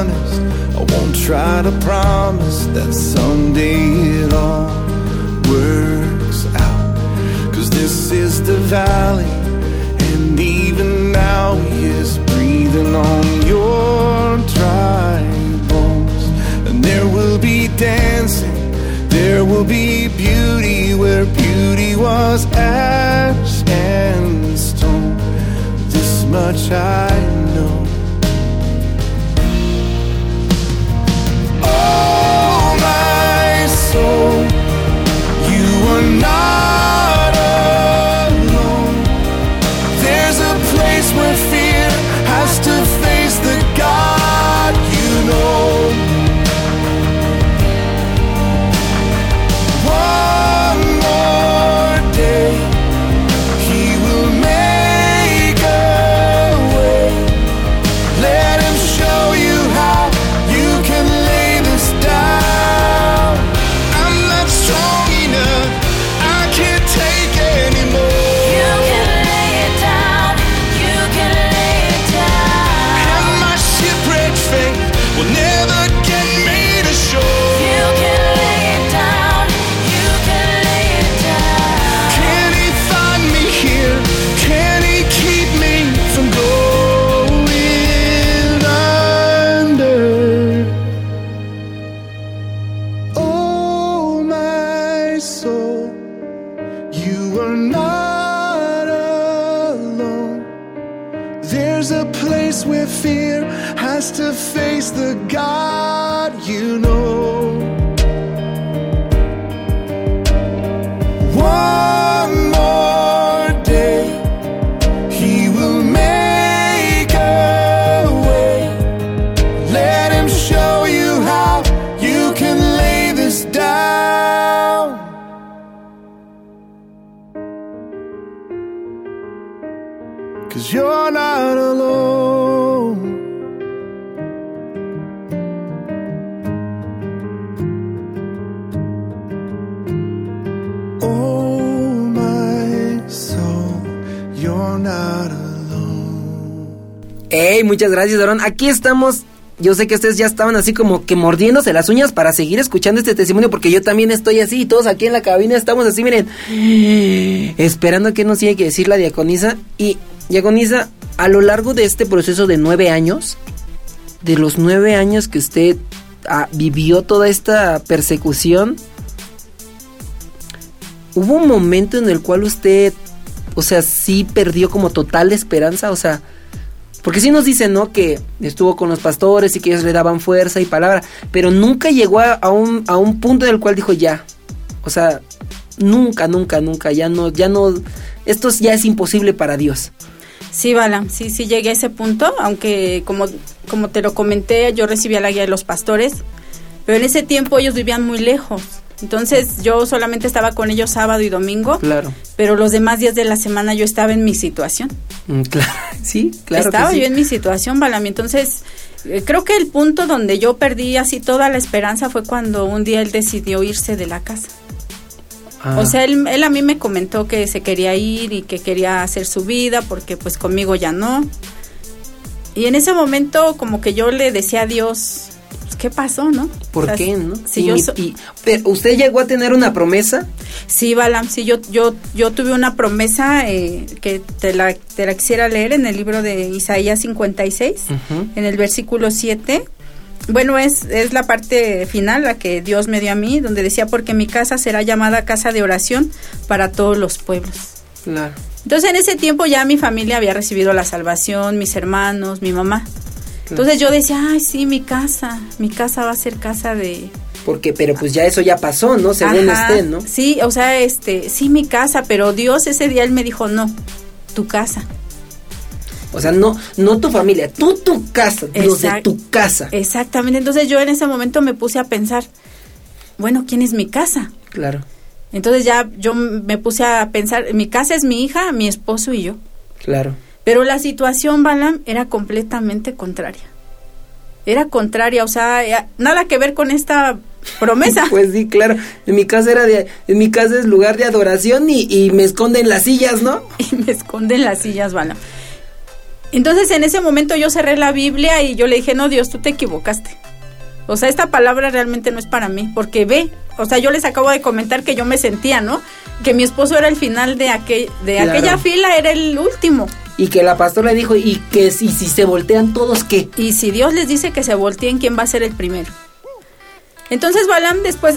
honest, I won't try to promise that someday it all works out. 'Cause this is the valley, and even now he is breathing on your dry bones. And there will be dancing, there will be beauty where beauty was ash and stone. This much I know. Oh, my soul, you are not alone. There's a place where fear has to face the God you know. One more day, he will make a way. Let him show you how you can lay this down. I'm not strong enough, I can't take anymore. You can lay it down, you can lay it down. And my shipwrecked faith will never get me to shore. You can lay it down, you can lay it down. Can he find me here? Can he keep me from going under? Oh, my soul, you are not alone. There's a place where fear has to face the God you know. One more day, he will make a way. Let him show you how you can lay this down. 'Cause you're not alone. Oh, my soul, you're not alone. Hey, muchas gracias, Aarón. Aquí estamos. Yo sé que ustedes ya estaban así como que mordiéndose las uñas para seguir escuchando este testimonio, porque yo también estoy así y todos aquí en la cabina estamos así, miren, esperando que nos tiene que decir la diaconisa. Y diaconisa, a lo largo de este proceso de 9 años, de los 9 años que usted vivió toda esta persecución, ¿hubo un momento en el cual usted, o sea, sí perdió como total esperanza? O sea, porque sí nos dicen, ¿no?, que estuvo con los pastores y que ellos le daban fuerza y palabra, pero nunca llegó a un punto en el cual dijo ya, o sea, nunca, ya no, esto ya es imposible para Dios. Sí, Bala, sí llegué a ese punto, aunque como te lo comenté, yo recibía la guía de los pastores, pero en ese tiempo ellos vivían muy lejos. Entonces yo solamente estaba con ellos sábado y domingo. Claro. Pero los demás días de la semana yo estaba en mi situación. Claro, sí, claro. Estaba que sí. yo en mi situación, Balami. Entonces creo que el punto donde yo perdí así toda la esperanza fue cuando un día él decidió irse de la casa. O sea, él a mí me comentó que se quería ir y que quería hacer su vida porque pues conmigo ya no. Y en ese momento como que yo le decía a Dios, ¿qué pasó, no? ¿Por qué, no? Si pero ¿usted llegó a tener una promesa? Sí, Balam, sí, yo tuve una promesa que te la quisiera leer en el libro de Isaías 56, en el versículo 7. Bueno, es la parte final, la que Dios me dio a mí, donde decía, porque mi casa será llamada casa de oración para todos los pueblos. Claro. Entonces, en ese tiempo ya mi familia había recibido la salvación, mis hermanos, mi mamá. Entonces yo decía, ay, sí, mi casa va a ser casa de... Pero pues ya eso ya pasó, ¿no? Según usted, ¿no? Sí, o sea, sí, mi casa, pero Dios ese día él me dijo, no, tu casa. O sea, no tu familia, tu casa, Dios de tu casa. Exactamente, entonces yo en ese momento me puse a pensar, bueno, ¿quién es mi casa? Claro. Entonces ya yo me puse a pensar, mi casa es mi hija, mi esposo y yo. Claro. Pero la situación, Balam, era completamente contraria. Era contraria, o sea, nada que ver con esta promesa. Pues sí, claro. En mi casa es lugar de adoración y me esconden las sillas, ¿no? Y me esconden las sillas, Balam. Entonces en ese momento yo cerré la Biblia y yo le dije, no, Dios, tú te equivocaste. O sea, esta palabra realmente no es para mí, porque ve, o sea, yo les acabo de comentar que yo me sentía, ¿no? Que mi esposo era el final de aquella fila, era el último. Y que la pastora le dijo, y que si se voltean todos, ¿qué? Y si Dios les dice que se volteen, ¿quién va a ser el primero? Entonces Balaam después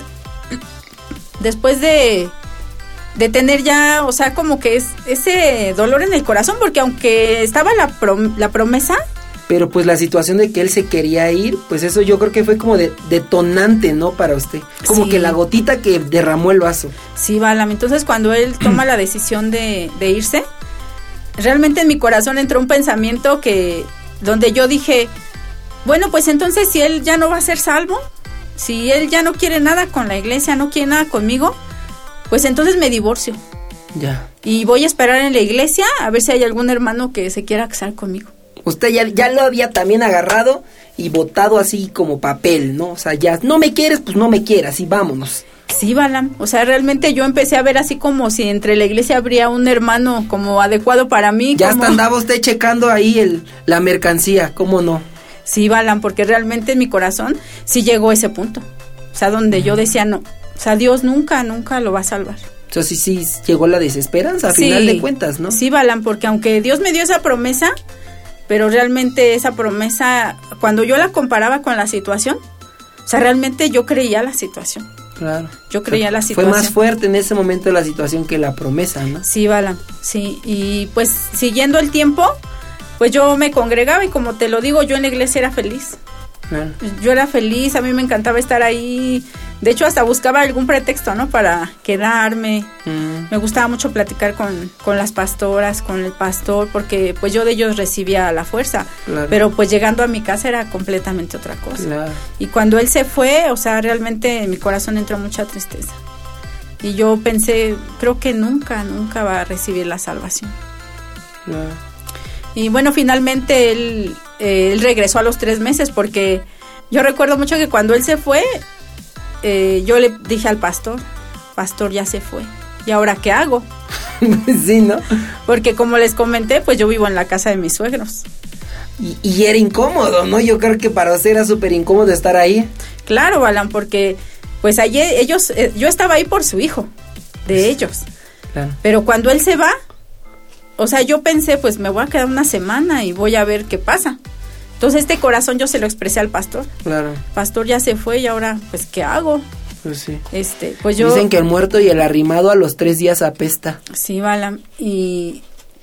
de tener ya, o sea, como que es ese dolor en el corazón, porque aunque estaba la promesa... Pero pues la situación de que él se quería ir, pues eso yo creo que fue como detonante, ¿no? Para usted. Como que la gotita que derramó el vaso. Sí, Balaam. Entonces cuando él toma la decisión de irse, realmente en mi corazón entró un pensamiento donde yo dije, bueno, pues entonces si él ya no va a ser salvo, si él ya no quiere nada con la iglesia, no quiere nada conmigo, pues entonces me divorcio. Ya. Y voy a esperar en la iglesia a ver si hay algún hermano que se quiera casar conmigo. Usted ya lo había también agarrado y botado así como papel, ¿no? O sea, ya, no me quieres, pues no me quieras y vámonos. Sí, Balaam. O sea, realmente yo empecé a ver así como si entre la iglesia habría un hermano como adecuado para mí. Ya hasta andaba usted checando ahí la mercancía, ¿cómo no? Sí, Balaam, porque realmente en mi corazón sí llegó ese punto. O sea, donde yo decía, no, o sea, Dios nunca lo va a salvar. O sea, sí llegó la desesperanza a final de cuentas, ¿no? Sí, Balaam, porque aunque Dios me dio esa promesa, pero realmente esa promesa, cuando yo la comparaba con la situación, o sea, realmente yo creía la situación. Claro. Yo creía la situación. Fue más fuerte en ese momento la situación que la promesa, ¿no? Sí, Balaam, sí. Y pues siguiendo el tiempo, pues yo me congregaba y como te lo digo, yo en la iglesia era feliz. Claro. Yo era feliz, a mí me encantaba estar ahí. De hecho, hasta buscaba algún pretexto, ¿no? Para quedarme. Me gustaba mucho platicar con las pastoras, con el pastor, porque pues yo de ellos recibía la fuerza. Claro. Pero pues llegando a mi casa era completamente otra cosa. Claro. Y cuando él se fue, o sea, realmente en mi corazón entró mucha tristeza. Y yo pensé, creo que nunca va a recibir la salvación. Claro. Y bueno, finalmente él regresó a los 3 meses, porque yo recuerdo mucho que cuando él se fue, yo le dije al pastor, ya se fue, ¿y ahora qué hago? Sí, ¿no? Porque como les comenté, pues yo vivo en la casa de mis suegros. Y era incómodo, ¿no? Yo creo que para usted era súper incómodo estar ahí. Claro, Balaam, porque pues ayer yo estaba ahí por su hijo, de ellos. Claro. Pero cuando él se va, o sea, yo pensé, pues me voy a quedar una semana y voy a ver qué pasa. Entonces este corazón yo se lo expresé al pastor. Claro. Pastor ya se fue y ahora, pues, ¿qué hago? Pues sí. Pues yo... Dicen que el muerto y el arrimado a los 3 días apesta. Sí, Balaam. Y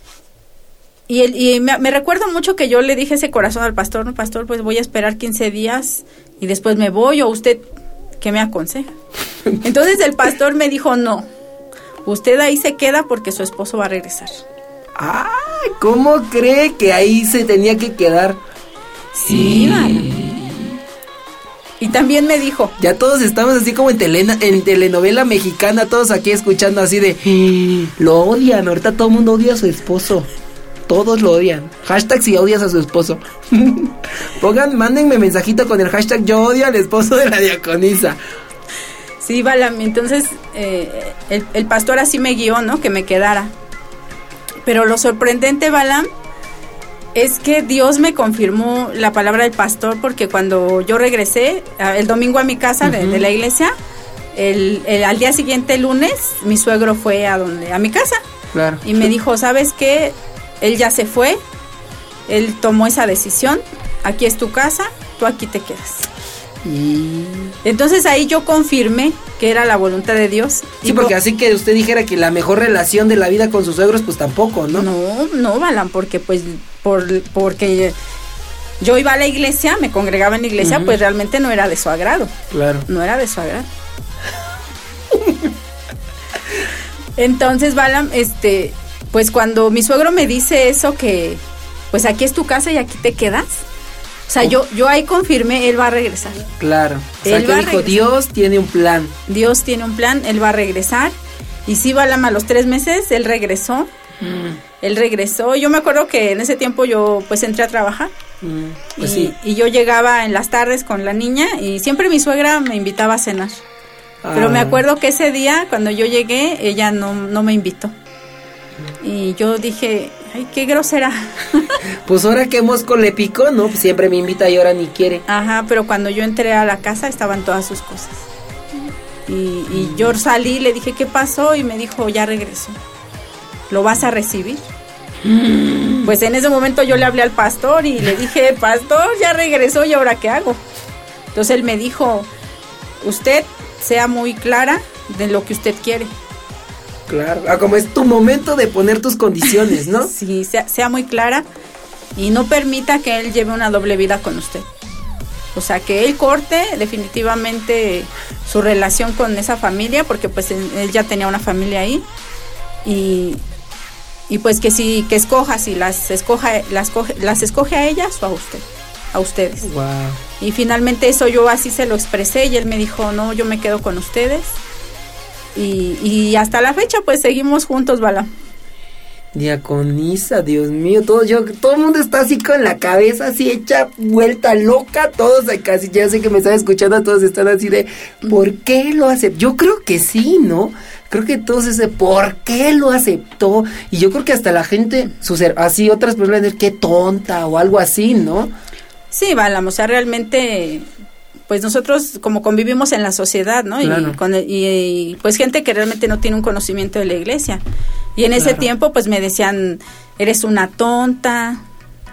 me recuerdo mucho que yo le dije ese corazón al pastor, no, pastor, pues voy a esperar 15 días y después me voy, o usted, ¿qué me aconseja? Entonces el pastor me dijo, no, usted ahí se queda porque su esposo va a regresar. ¡Ay! ¿Cómo cree que ahí se tenía que quedar? Sí, Balaam. Y también me dijo... Ya todos estamos así como en telenovela mexicana, todos aquí escuchando así de... Lo odian, ahorita todo el mundo odia a su esposo. Todos lo odian. Hashtag si odias a su esposo. Mándenme mensajito con el hashtag yo odio al esposo de la diaconisa. Sí, Balaam, entonces el pastor así me guió, ¿no? Que me quedara. Pero lo sorprendente, Balaam, es que Dios me confirmó la palabra del pastor, porque cuando yo regresé el domingo a mi casa de la iglesia, al día siguiente, el lunes, mi suegro fue a mi casa. Claro. Y me dijo, ¿sabes qué? Él ya se fue, él tomó esa decisión, aquí es tu casa, tú aquí te quedas. Y entonces ahí yo confirmé que era la voluntad de Dios. Sí, porque así que usted dijera que la mejor relación de la vida con sus suegros, pues tampoco, ¿no? No, Balaam, porque pues porque yo iba a la iglesia, me congregaba en la iglesia, pues realmente no era de su agrado. Claro. No era de su agrado. Entonces, Balaam, pues cuando mi suegro me dice eso, que pues aquí es tu casa y aquí te quedas, o sea, yo ahí confirmé, él va a regresar. Claro. O sea, que dijo, Dios tiene un plan. Dios tiene un plan, él va a regresar. Y sí, Balaam, a los 3 meses, él regresó. Él regresó. Yo me acuerdo que en ese tiempo yo pues entré a trabajar. Pues y yo llegaba en las tardes con la niña y siempre mi suegra me invitaba a cenar. Pero me acuerdo que ese día, cuando yo llegué, ella no me invitó. Y yo dije, Ay, qué grosera. Pues ahora que Mosco le picó, ¿no? Pues siempre me invita y ahora ni quiere. Ajá, pero cuando yo entré a la casa estaban todas sus cosas. Y yo salí, le dije, ¿qué pasó? Y me dijo, ya regresó. ¿Lo vas a recibir? Pues en ese momento yo le hablé al pastor y le dije, pastor, ya regresó, ¿y ahora qué hago? Entonces él me dijo, usted sea muy clara de lo que usted quiere. Claro, como es tu momento de poner tus condiciones, ¿no? Sí, sea muy clara y no permita que él lleve una doble vida con usted. O sea, que él corte definitivamente su relación con esa familia, porque pues él ya tenía una familia ahí, y pues que sí, que escoja, si las escoge a ellas o a ustedes. Wow. Y finalmente eso yo así se lo expresé y él me dijo, no, yo me quedo con ustedes. Y hasta la fecha pues seguimos juntos, Bala. Diaconisa, Dios mío, todo el mundo está así con la cabeza así hecha vuelta loca, todos casi, ya sé que me están escuchando, todos están así de, ¿por qué lo aceptó? Yo creo que sí, ¿no? Creo que todos ese, ¿por qué lo aceptó? Y yo creo que hasta la gente, así otras personas dicen, qué tonta o algo así, ¿no? Sí, Bala, o sea, realmente, pues nosotros como convivimos en la sociedad, ¿no? Claro. Y pues gente que realmente no tiene un conocimiento de la iglesia. Y en ese tiempo pues me decían, eres una tonta,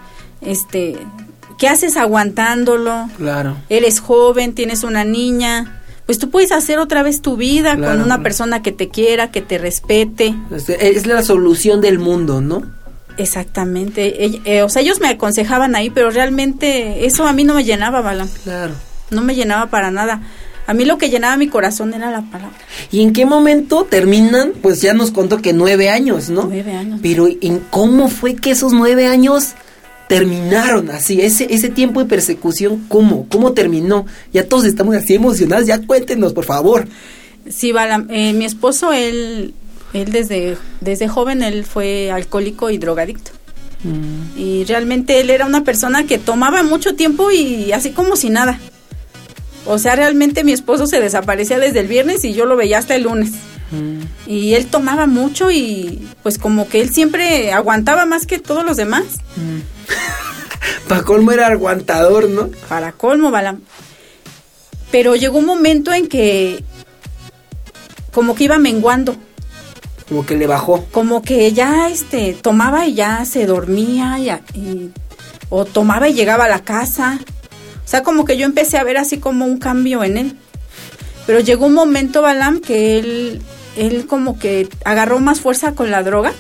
¿qué haces aguantándolo? Claro. Eres joven, tienes una niña, pues tú puedes hacer otra vez tu vida con una persona que te quiera, que te respete. Es la solución del mundo, ¿no? Exactamente. O sea, ellos me aconsejaban ahí, pero realmente eso a mí no me llenaba, Bala. Claro. No me llenaba para nada. A mí lo que llenaba mi corazón era la palabra. ¿Y en qué momento terminan? Pues ya nos contó que 9 años, ¿no? 9 años. Pero ¿cómo fue que esos 9 años terminaron así? Ese tiempo de persecución, ¿cómo terminó? Ya todos estamos así emocionados, ya cuéntenos, por favor. Sí, mi esposo, él desde joven, él fue alcohólico y drogadicto. Y realmente él era una persona que tomaba mucho tiempo y así como si nada. O sea, realmente mi esposo se desaparecía desde el viernes y yo lo veía hasta el lunes. Y él tomaba mucho y pues como que él siempre aguantaba más que todos los demás. Para colmo era aguantador, ¿no? Para colmo, Bala. Pero llegó un momento en que como que iba menguando. Como que le bajó. Como que ya tomaba y ya se dormía o tomaba y llegaba a la casa. O sea, como que yo empecé a ver así como un cambio en él. Pero llegó un momento, Balam, que él como que agarró más fuerza con la droga.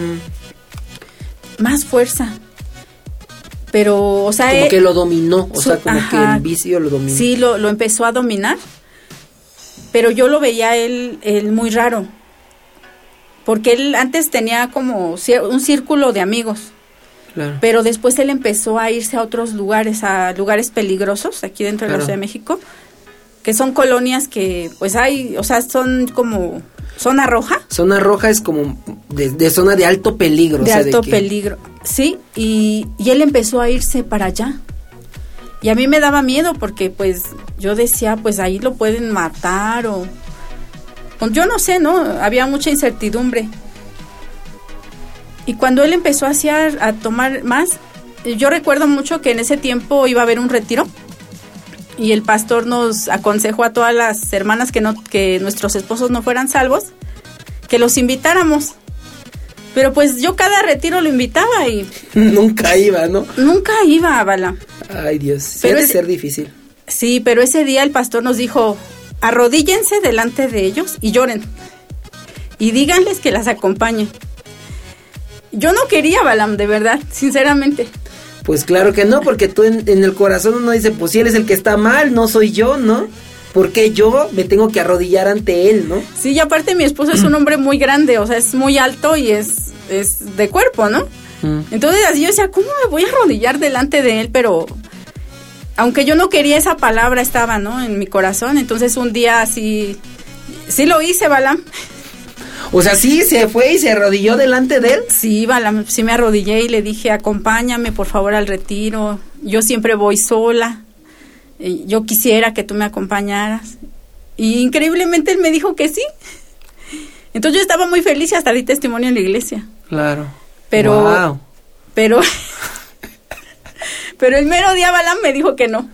Más fuerza. Pero, o sea... Como que lo dominó, o sea, como que el vicio lo dominó. Sí, lo empezó a dominar. Pero yo lo veía él muy raro. Porque él antes tenía como un círculo de amigos. Claro. Pero después él empezó a irse a otros lugares, a lugares peligrosos aquí dentro de la Ciudad de México, que son colonias que pues hay, o sea, son como zona roja. Zona roja es como de zona de alto peligro. De alto peligro, sí, y él empezó a irse para allá. Y a mí me daba miedo porque pues yo decía, pues ahí lo pueden matar o... Pues, yo no sé, ¿no? Había mucha incertidumbre. Y cuando él empezó a tomar más, yo recuerdo mucho que en ese tiempo iba a haber un retiro y el pastor nos aconsejó a todas las hermanas que nuestros esposos no fueran salvos, que los invitáramos. Pero pues yo cada retiro lo invitaba y... Nunca iba, ¿no? Nunca iba, Bala. Ay, Dios, debe ser difícil. Sí, pero ese día el pastor nos dijo, arrodíllense delante de ellos y lloren. Y díganles que las acompañen. Yo no quería, Balam, de verdad, sinceramente. Pues claro que no, porque tú en el corazón uno dice, pues si él es el que está mal, no soy yo, ¿no? ¿Por qué yo me tengo que arrodillar ante él, no? Sí, y aparte mi esposo es un hombre muy grande, o sea, es muy alto y es de cuerpo, ¿no? Entonces así yo decía, ¿cómo me voy a arrodillar delante de él? Pero aunque yo no quería, esa palabra estaba, ¿no? En mi corazón, entonces un día sí lo hice, Balam. O sea, sí, se fue y se arrodilló delante de él. Sí, Balam, sí me arrodillé y le dije, acompáñame por favor al retiro, yo siempre voy sola, yo quisiera que tú me acompañaras. Y increíblemente él me dijo que sí. Entonces yo estaba muy feliz y hasta di testimonio en la iglesia. Claro. Pero, wow. pero el mero día Balaam me dijo que no.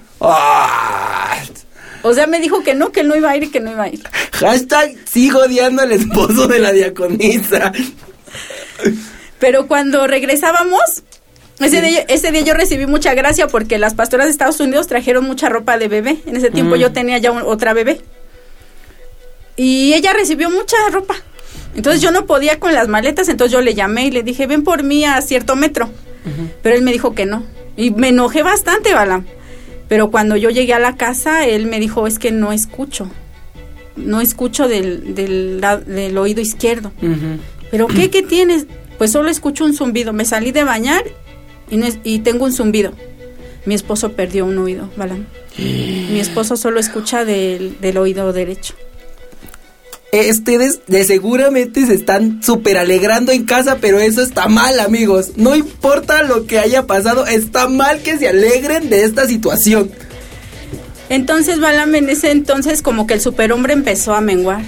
O sea, me dijo que no, que él no iba a ir y que no iba a ir. Hashtag sigo odiando al esposo de la diaconisa. Pero cuando regresábamos, ese día yo recibí mucha gracia porque las pastoras de Estados Unidos trajeron mucha ropa de bebé. En ese tiempo yo tenía ya otra bebé. Y ella recibió mucha ropa. Entonces yo no podía con las maletas, entonces yo le llamé y le dije, ven por mí a cierto metro. Pero él me dijo que no. Y me enojé bastante, Balaam. Pero cuando yo llegué a la casa, él me dijo, es que no escucho. No escucho del oído izquierdo. ¿Pero qué tienes? Pues solo escucho un zumbido. Me salí de bañar y tengo un zumbido. Mi esposo perdió un oído, Balaam. Mi esposo solo escucha del oído derecho. Ustedes de seguramente se están súper alegrando en casa, pero eso está mal, amigos. No importa lo que haya pasado, está mal que se alegren de esta situación. Entonces, Balaam, en ese entonces como que el superhombre empezó a menguar.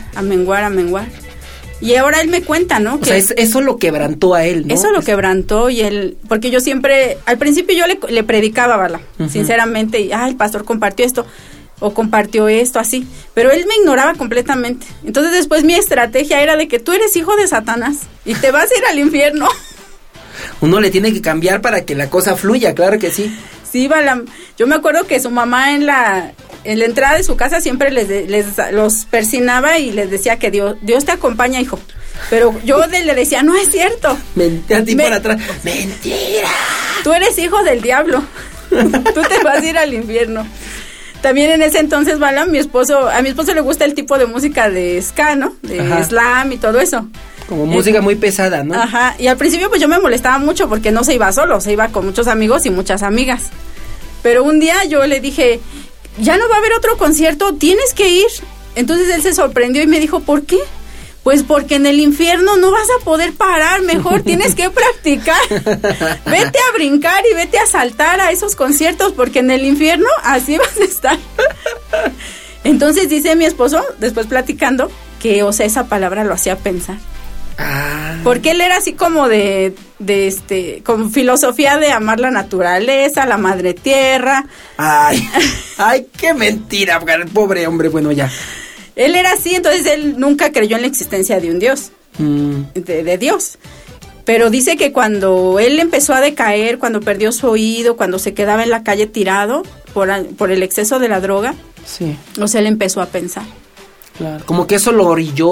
Y ahora él me cuenta, ¿no? Que o sea, eso lo quebrantó a él, ¿no? Eso lo quebrantó y él, porque yo siempre, al principio yo le predicaba, Balaam, sinceramente, y, el pastor compartió esto. O compartió esto, así. Pero él me ignoraba completamente. Entonces después mi estrategia era de que tú eres hijo de Satanás y te vas a ir al infierno. Uno le tiene que cambiar para que la cosa fluya, claro que sí. Sí, Balaam. Yo me acuerdo que su mamá en la entrada de su casa siempre los persinaba y les decía que Dios te acompaña, hijo. Pero yo le decía, no es cierto. Mentira, por atrás. Mentira. Tú eres hijo del diablo. Tú te vas a ir al infierno. También en ese entonces, Balaam, a mi esposo le gusta el tipo de música de ska, ¿no? De slam y todo eso. Como música muy pesada, ¿no? Ajá, y al principio pues yo me molestaba mucho porque no se iba solo, se iba con muchos amigos y muchas amigas. Pero un día yo le dije, ya no va a haber otro concierto, tienes que ir. Entonces él se sorprendió y me dijo, ¿por qué? Pues porque en el infierno no vas a poder parar, mejor tienes que practicar. Vete a brincar y vete a saltar a esos conciertos, porque en el infierno así vas a estar. Entonces dice mi esposo, después platicando, que, o sea, esa palabra lo hacía pensar. Porque él era así como con filosofía de amar la naturaleza, la madre tierra. Ay, qué mentira, pobre hombre, bueno, ya. Él era así, entonces él nunca creyó en la existencia de un Dios, de Dios. Pero dice que cuando él empezó a decaer, cuando perdió su oído, cuando se quedaba en la calle tirado por el exceso de la droga, sí. O sea, él empezó a pensar. Claro. Como que eso lo orilló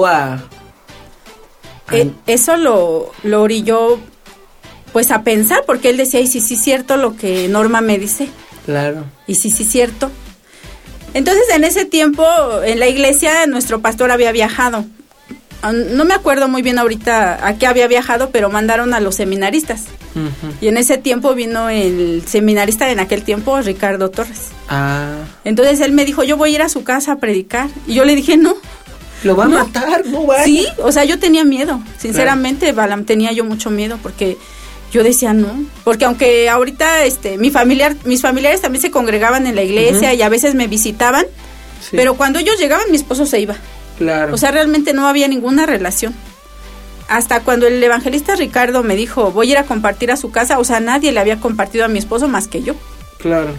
eso lo orilló, pues, a pensar, porque él decía, y sí, es cierto lo que Norma me dice. Claro. Y sí, es cierto. Entonces, en ese tiempo, en la iglesia, nuestro pastor había viajado. No me acuerdo muy bien ahorita a qué había viajado, pero mandaron a los seminaristas. Y en ese tiempo vino el seminarista en aquel tiempo, Ricardo Torres. Entonces, él me dijo, yo voy a ir a su casa a predicar. Y yo le dije, no. Lo va a matar, no va. Sí, o sea, yo tenía miedo. Sinceramente, Balaam, tenía yo mucho miedo porque yo decía no. Porque aunque ahorita mis familiares también se congregaban en la iglesia y a veces me visitaban, pero cuando ellos llegaban, mi esposo se iba. Claro. O sea, realmente no había ninguna relación. Hasta cuando el evangelista Ricardo me dijo, voy a ir a compartir a su casa, o sea, nadie le había compartido a mi esposo más que yo. Claro.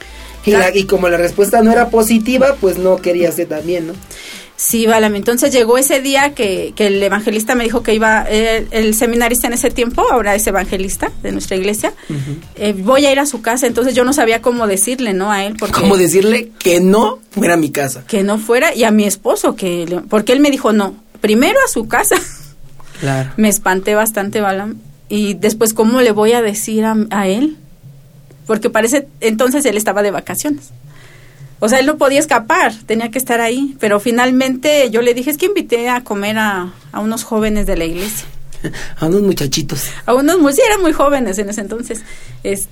Y como la respuesta no era positiva, pues no quería ser también, ¿no? Sí, Balaam. Entonces llegó ese día que el evangelista me dijo que iba, el seminarista en ese tiempo, ahora es evangelista de nuestra iglesia, voy a ir a su casa. Entonces yo no sabía cómo decirle, ¿no? A él. ¿Cómo decirle que no fuera a mi casa? Que no fuera, y a mi esposo, porque él me dijo, no, primero a su casa. Claro. Me espanté bastante, Balaam. Y después, ¿cómo le voy a decir a él? Porque parece, entonces él estaba de vacaciones. O sea, él no podía escapar, tenía que estar ahí. Pero finalmente yo le dije, es que invité a comer a unos jóvenes de la iglesia. A unos muchachitos. Sí, eran muy jóvenes en ese entonces. Es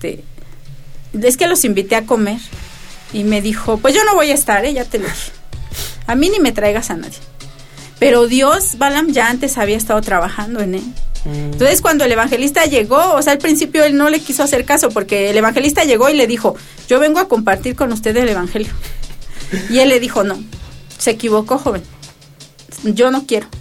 que los invité a comer. Y me dijo, pues yo no voy a estar, ya te lo dije. A mí ni me traigas a nadie. Pero Dios, Balaam, ya antes había estado trabajando en él. Entonces cuando el evangelista llegó, o sea, al principio él no le quiso hacer caso, porque el evangelista llegó y le dijo, yo vengo a compartir con usted el evangelio. Y él le dijo, no, se equivocó, joven, yo no quiero.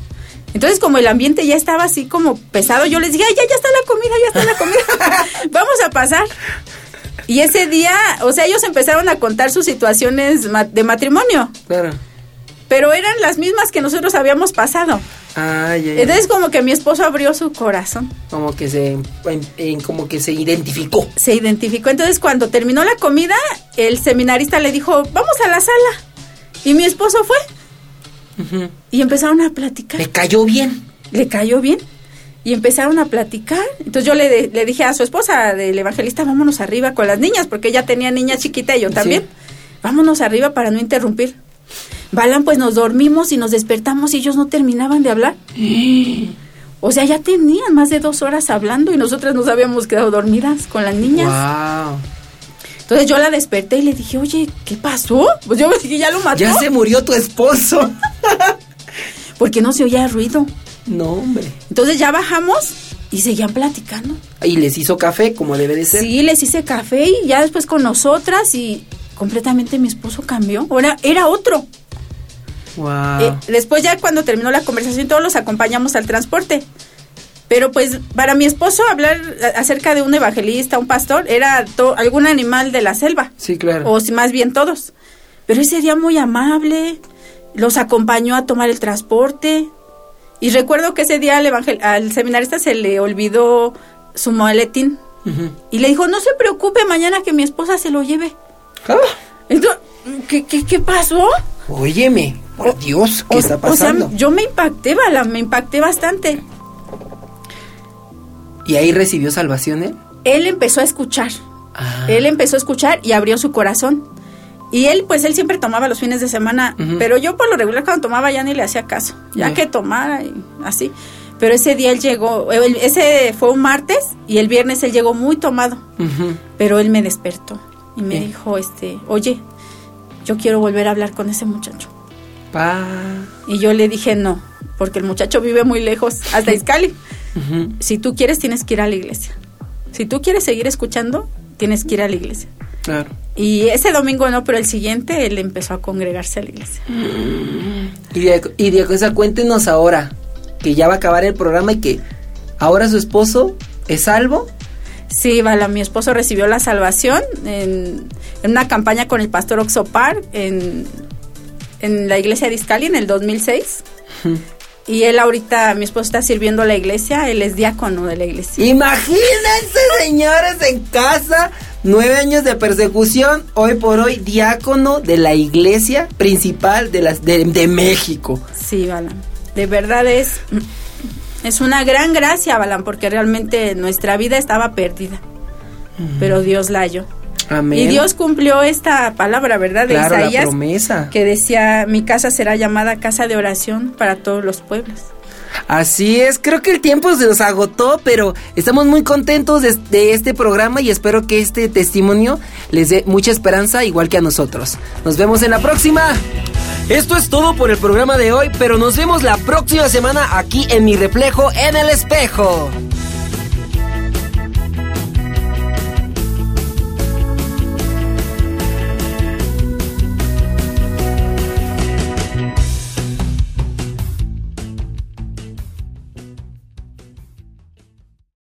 Entonces, como el ambiente ya estaba así como pesado, yo les dije, ay, ya está la comida, vamos a pasar. Y ese día, o sea, ellos empezaron a contar sus situaciones de matrimonio. Claro. Pero eran las mismas que nosotros habíamos pasado. Ya. Entonces, como que mi esposo abrió su corazón. Como que se identificó. Se identificó. Entonces, cuando terminó la comida, el seminarista le dijo, vamos a la sala. Y mi esposo fue. Uh-huh. Y empezaron a platicar. Le cayó bien. Y empezaron a platicar. Entonces yo le dije a su esposa del evangelista, vámonos arriba con las niñas, porque ella tenía niña chiquita y yo también. Sí. Vámonos arriba para no interrumpir. Balan, pues nos dormimos y nos despertamos y ellos no terminaban de hablar. O sea, ya tenían más de 2 horas hablando y nosotras nos habíamos quedado dormidas con las niñas. Wow. Entonces yo la desperté y le dije, oye, ¿qué pasó? Pues yo me dije, ya lo mató. Ya se murió tu esposo. Porque no se oía ruido. No, hombre. Entonces ya bajamos y seguían platicando. ¿Y les hizo café como debe de ser? Sí, les hice café y ya después con nosotras y completamente mi esposo cambió. Ahora era otro. Wow. Después ya cuando terminó la conversación todos los acompañamos al transporte. Pero pues para mi esposo hablar acerca de un evangelista, un pastor, era algún animal de la selva. Sí, claro. O más bien todos. Pero ese día muy amable, los acompañó a tomar el transporte. Y recuerdo que ese día al seminarista se le olvidó su maletín. Uh-huh. Y le dijo, no se preocupe, mañana que mi esposa se lo lleve. ¿Ah? Entonces, ¿qué pasó? Óyeme, por Dios, ¿qué está pasando? O sea, yo me impacté bastante. ¿Y ahí recibió salvación él? Él empezó a escuchar. Él empezó a escuchar y abrió su corazón. Y él siempre tomaba los fines de semana, uh-huh. Pero yo por lo regular cuando tomaba ya ni le hacía caso. Ya que tomara y así. Pero ese día él llegó, ese fue un martes y el viernes él llegó muy tomado. Uh-huh. Pero él me despertó y me dijo, oye, yo quiero volver a hablar con ese muchacho. Y yo le dije no, porque el muchacho vive muy lejos, hasta Izcalli. Uh-huh. Si tú quieres, tienes que ir a la iglesia. Si tú quieres seguir escuchando, tienes que ir a la iglesia. Claro. Y ese domingo no, pero el siguiente él empezó a congregarse a la iglesia. Y de cosa, cuéntenos ahora, que ya va a acabar el programa y que ahora su esposo es salvo. Sí, mi esposo recibió la salvación en una campaña con el pastor Oxopar en la iglesia de Izcalli en el 2006. Uh-huh. Y él ahorita, mi esposo está sirviendo a la iglesia, él es diácono de la iglesia. Imagínense, señores, en casa, 9 años de persecución, hoy por hoy diácono de la iglesia principal de México. Sí, Balan, de verdad es una gran gracia, Balan, porque realmente nuestra vida estaba perdida, pero Dios la halló. Amén. Y Dios cumplió esta palabra, ¿verdad? De claro, Isaías, la promesa. Que decía, mi casa será llamada casa de oración para todos los pueblos. Así es, creo que el tiempo se nos agotó, pero estamos muy contentos de este programa y espero que este testimonio les dé mucha esperanza, igual que a nosotros. Nos vemos en la próxima. Esto es todo por el programa de hoy, pero nos vemos la próxima semana aquí en Mi Reflejo en el Espejo.